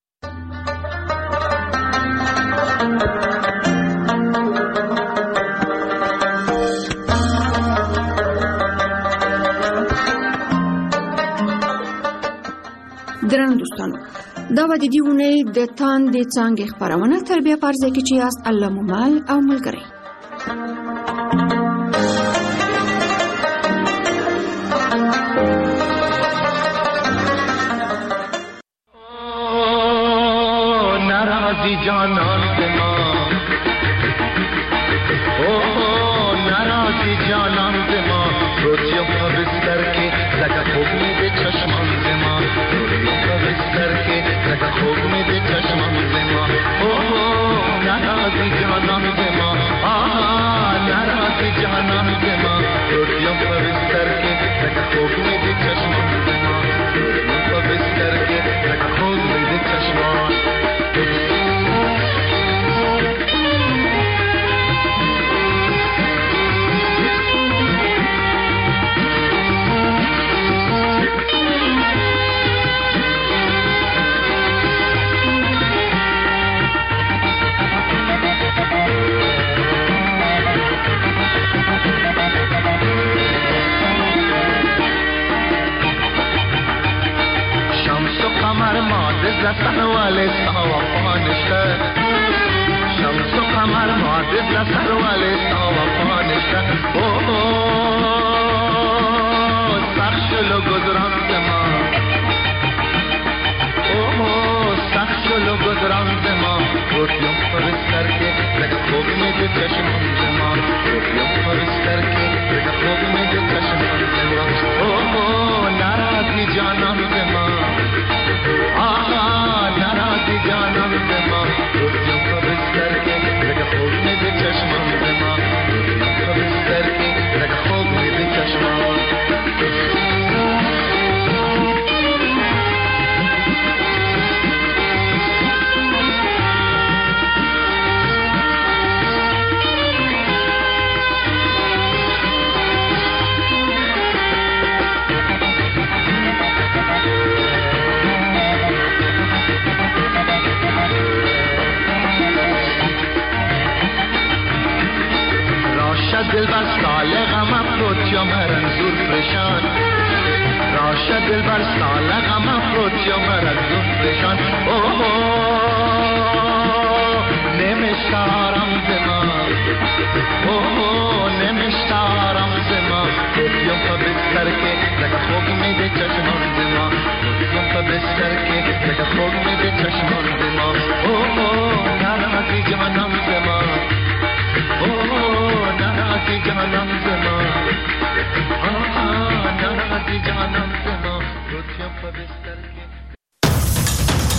درنو دوستانو، دا به د دې اونۍ د تاندې څانګې خپرونه تربیه په ارزه کې چې یاست الله مو مل او ملګری. नाराजी जानन के माँ, ओ नाराजी जानन के माँ, रोजियों का बिस्तर के लगा खूब में दे चश्मन से माँ, रोजियों का बिस्तर के लगा खूब में दे चश्मन से माँ, ओ नाराजी जानन के माँ, नाराजी जानन के माँ, रोजियों का बिस्तर के लगा खूब में दे चश्मन से माँ, रोजियों का बिस्तर के लगा खूब में दे चश्मन قمر معدز لسن ولی سوا پانشته شمس و قمر معدز لسن ولی سوا پانشته سخشلو گذران زما سخشلو گذران زما روتیم پرستر که لگه خوب میده چشمان زما روتیم پرستر که لگه خوب میده چشمان زما ناراضی جانان زما آها ناراضی جانان زما روتیم پرستر که لگه خوب میده چشمان زما روتیم پرستر که لگه خوب میده چشمان دل بر سال غم افروت یا مرنزور پریشان راشد دل بر سال غم افروت یا مرنزور پریشان نمیشتارم زما نمیشتارم زما روزیم پا بستر که لگه خوب میده چشمان زما روزیم پا بستر که لگه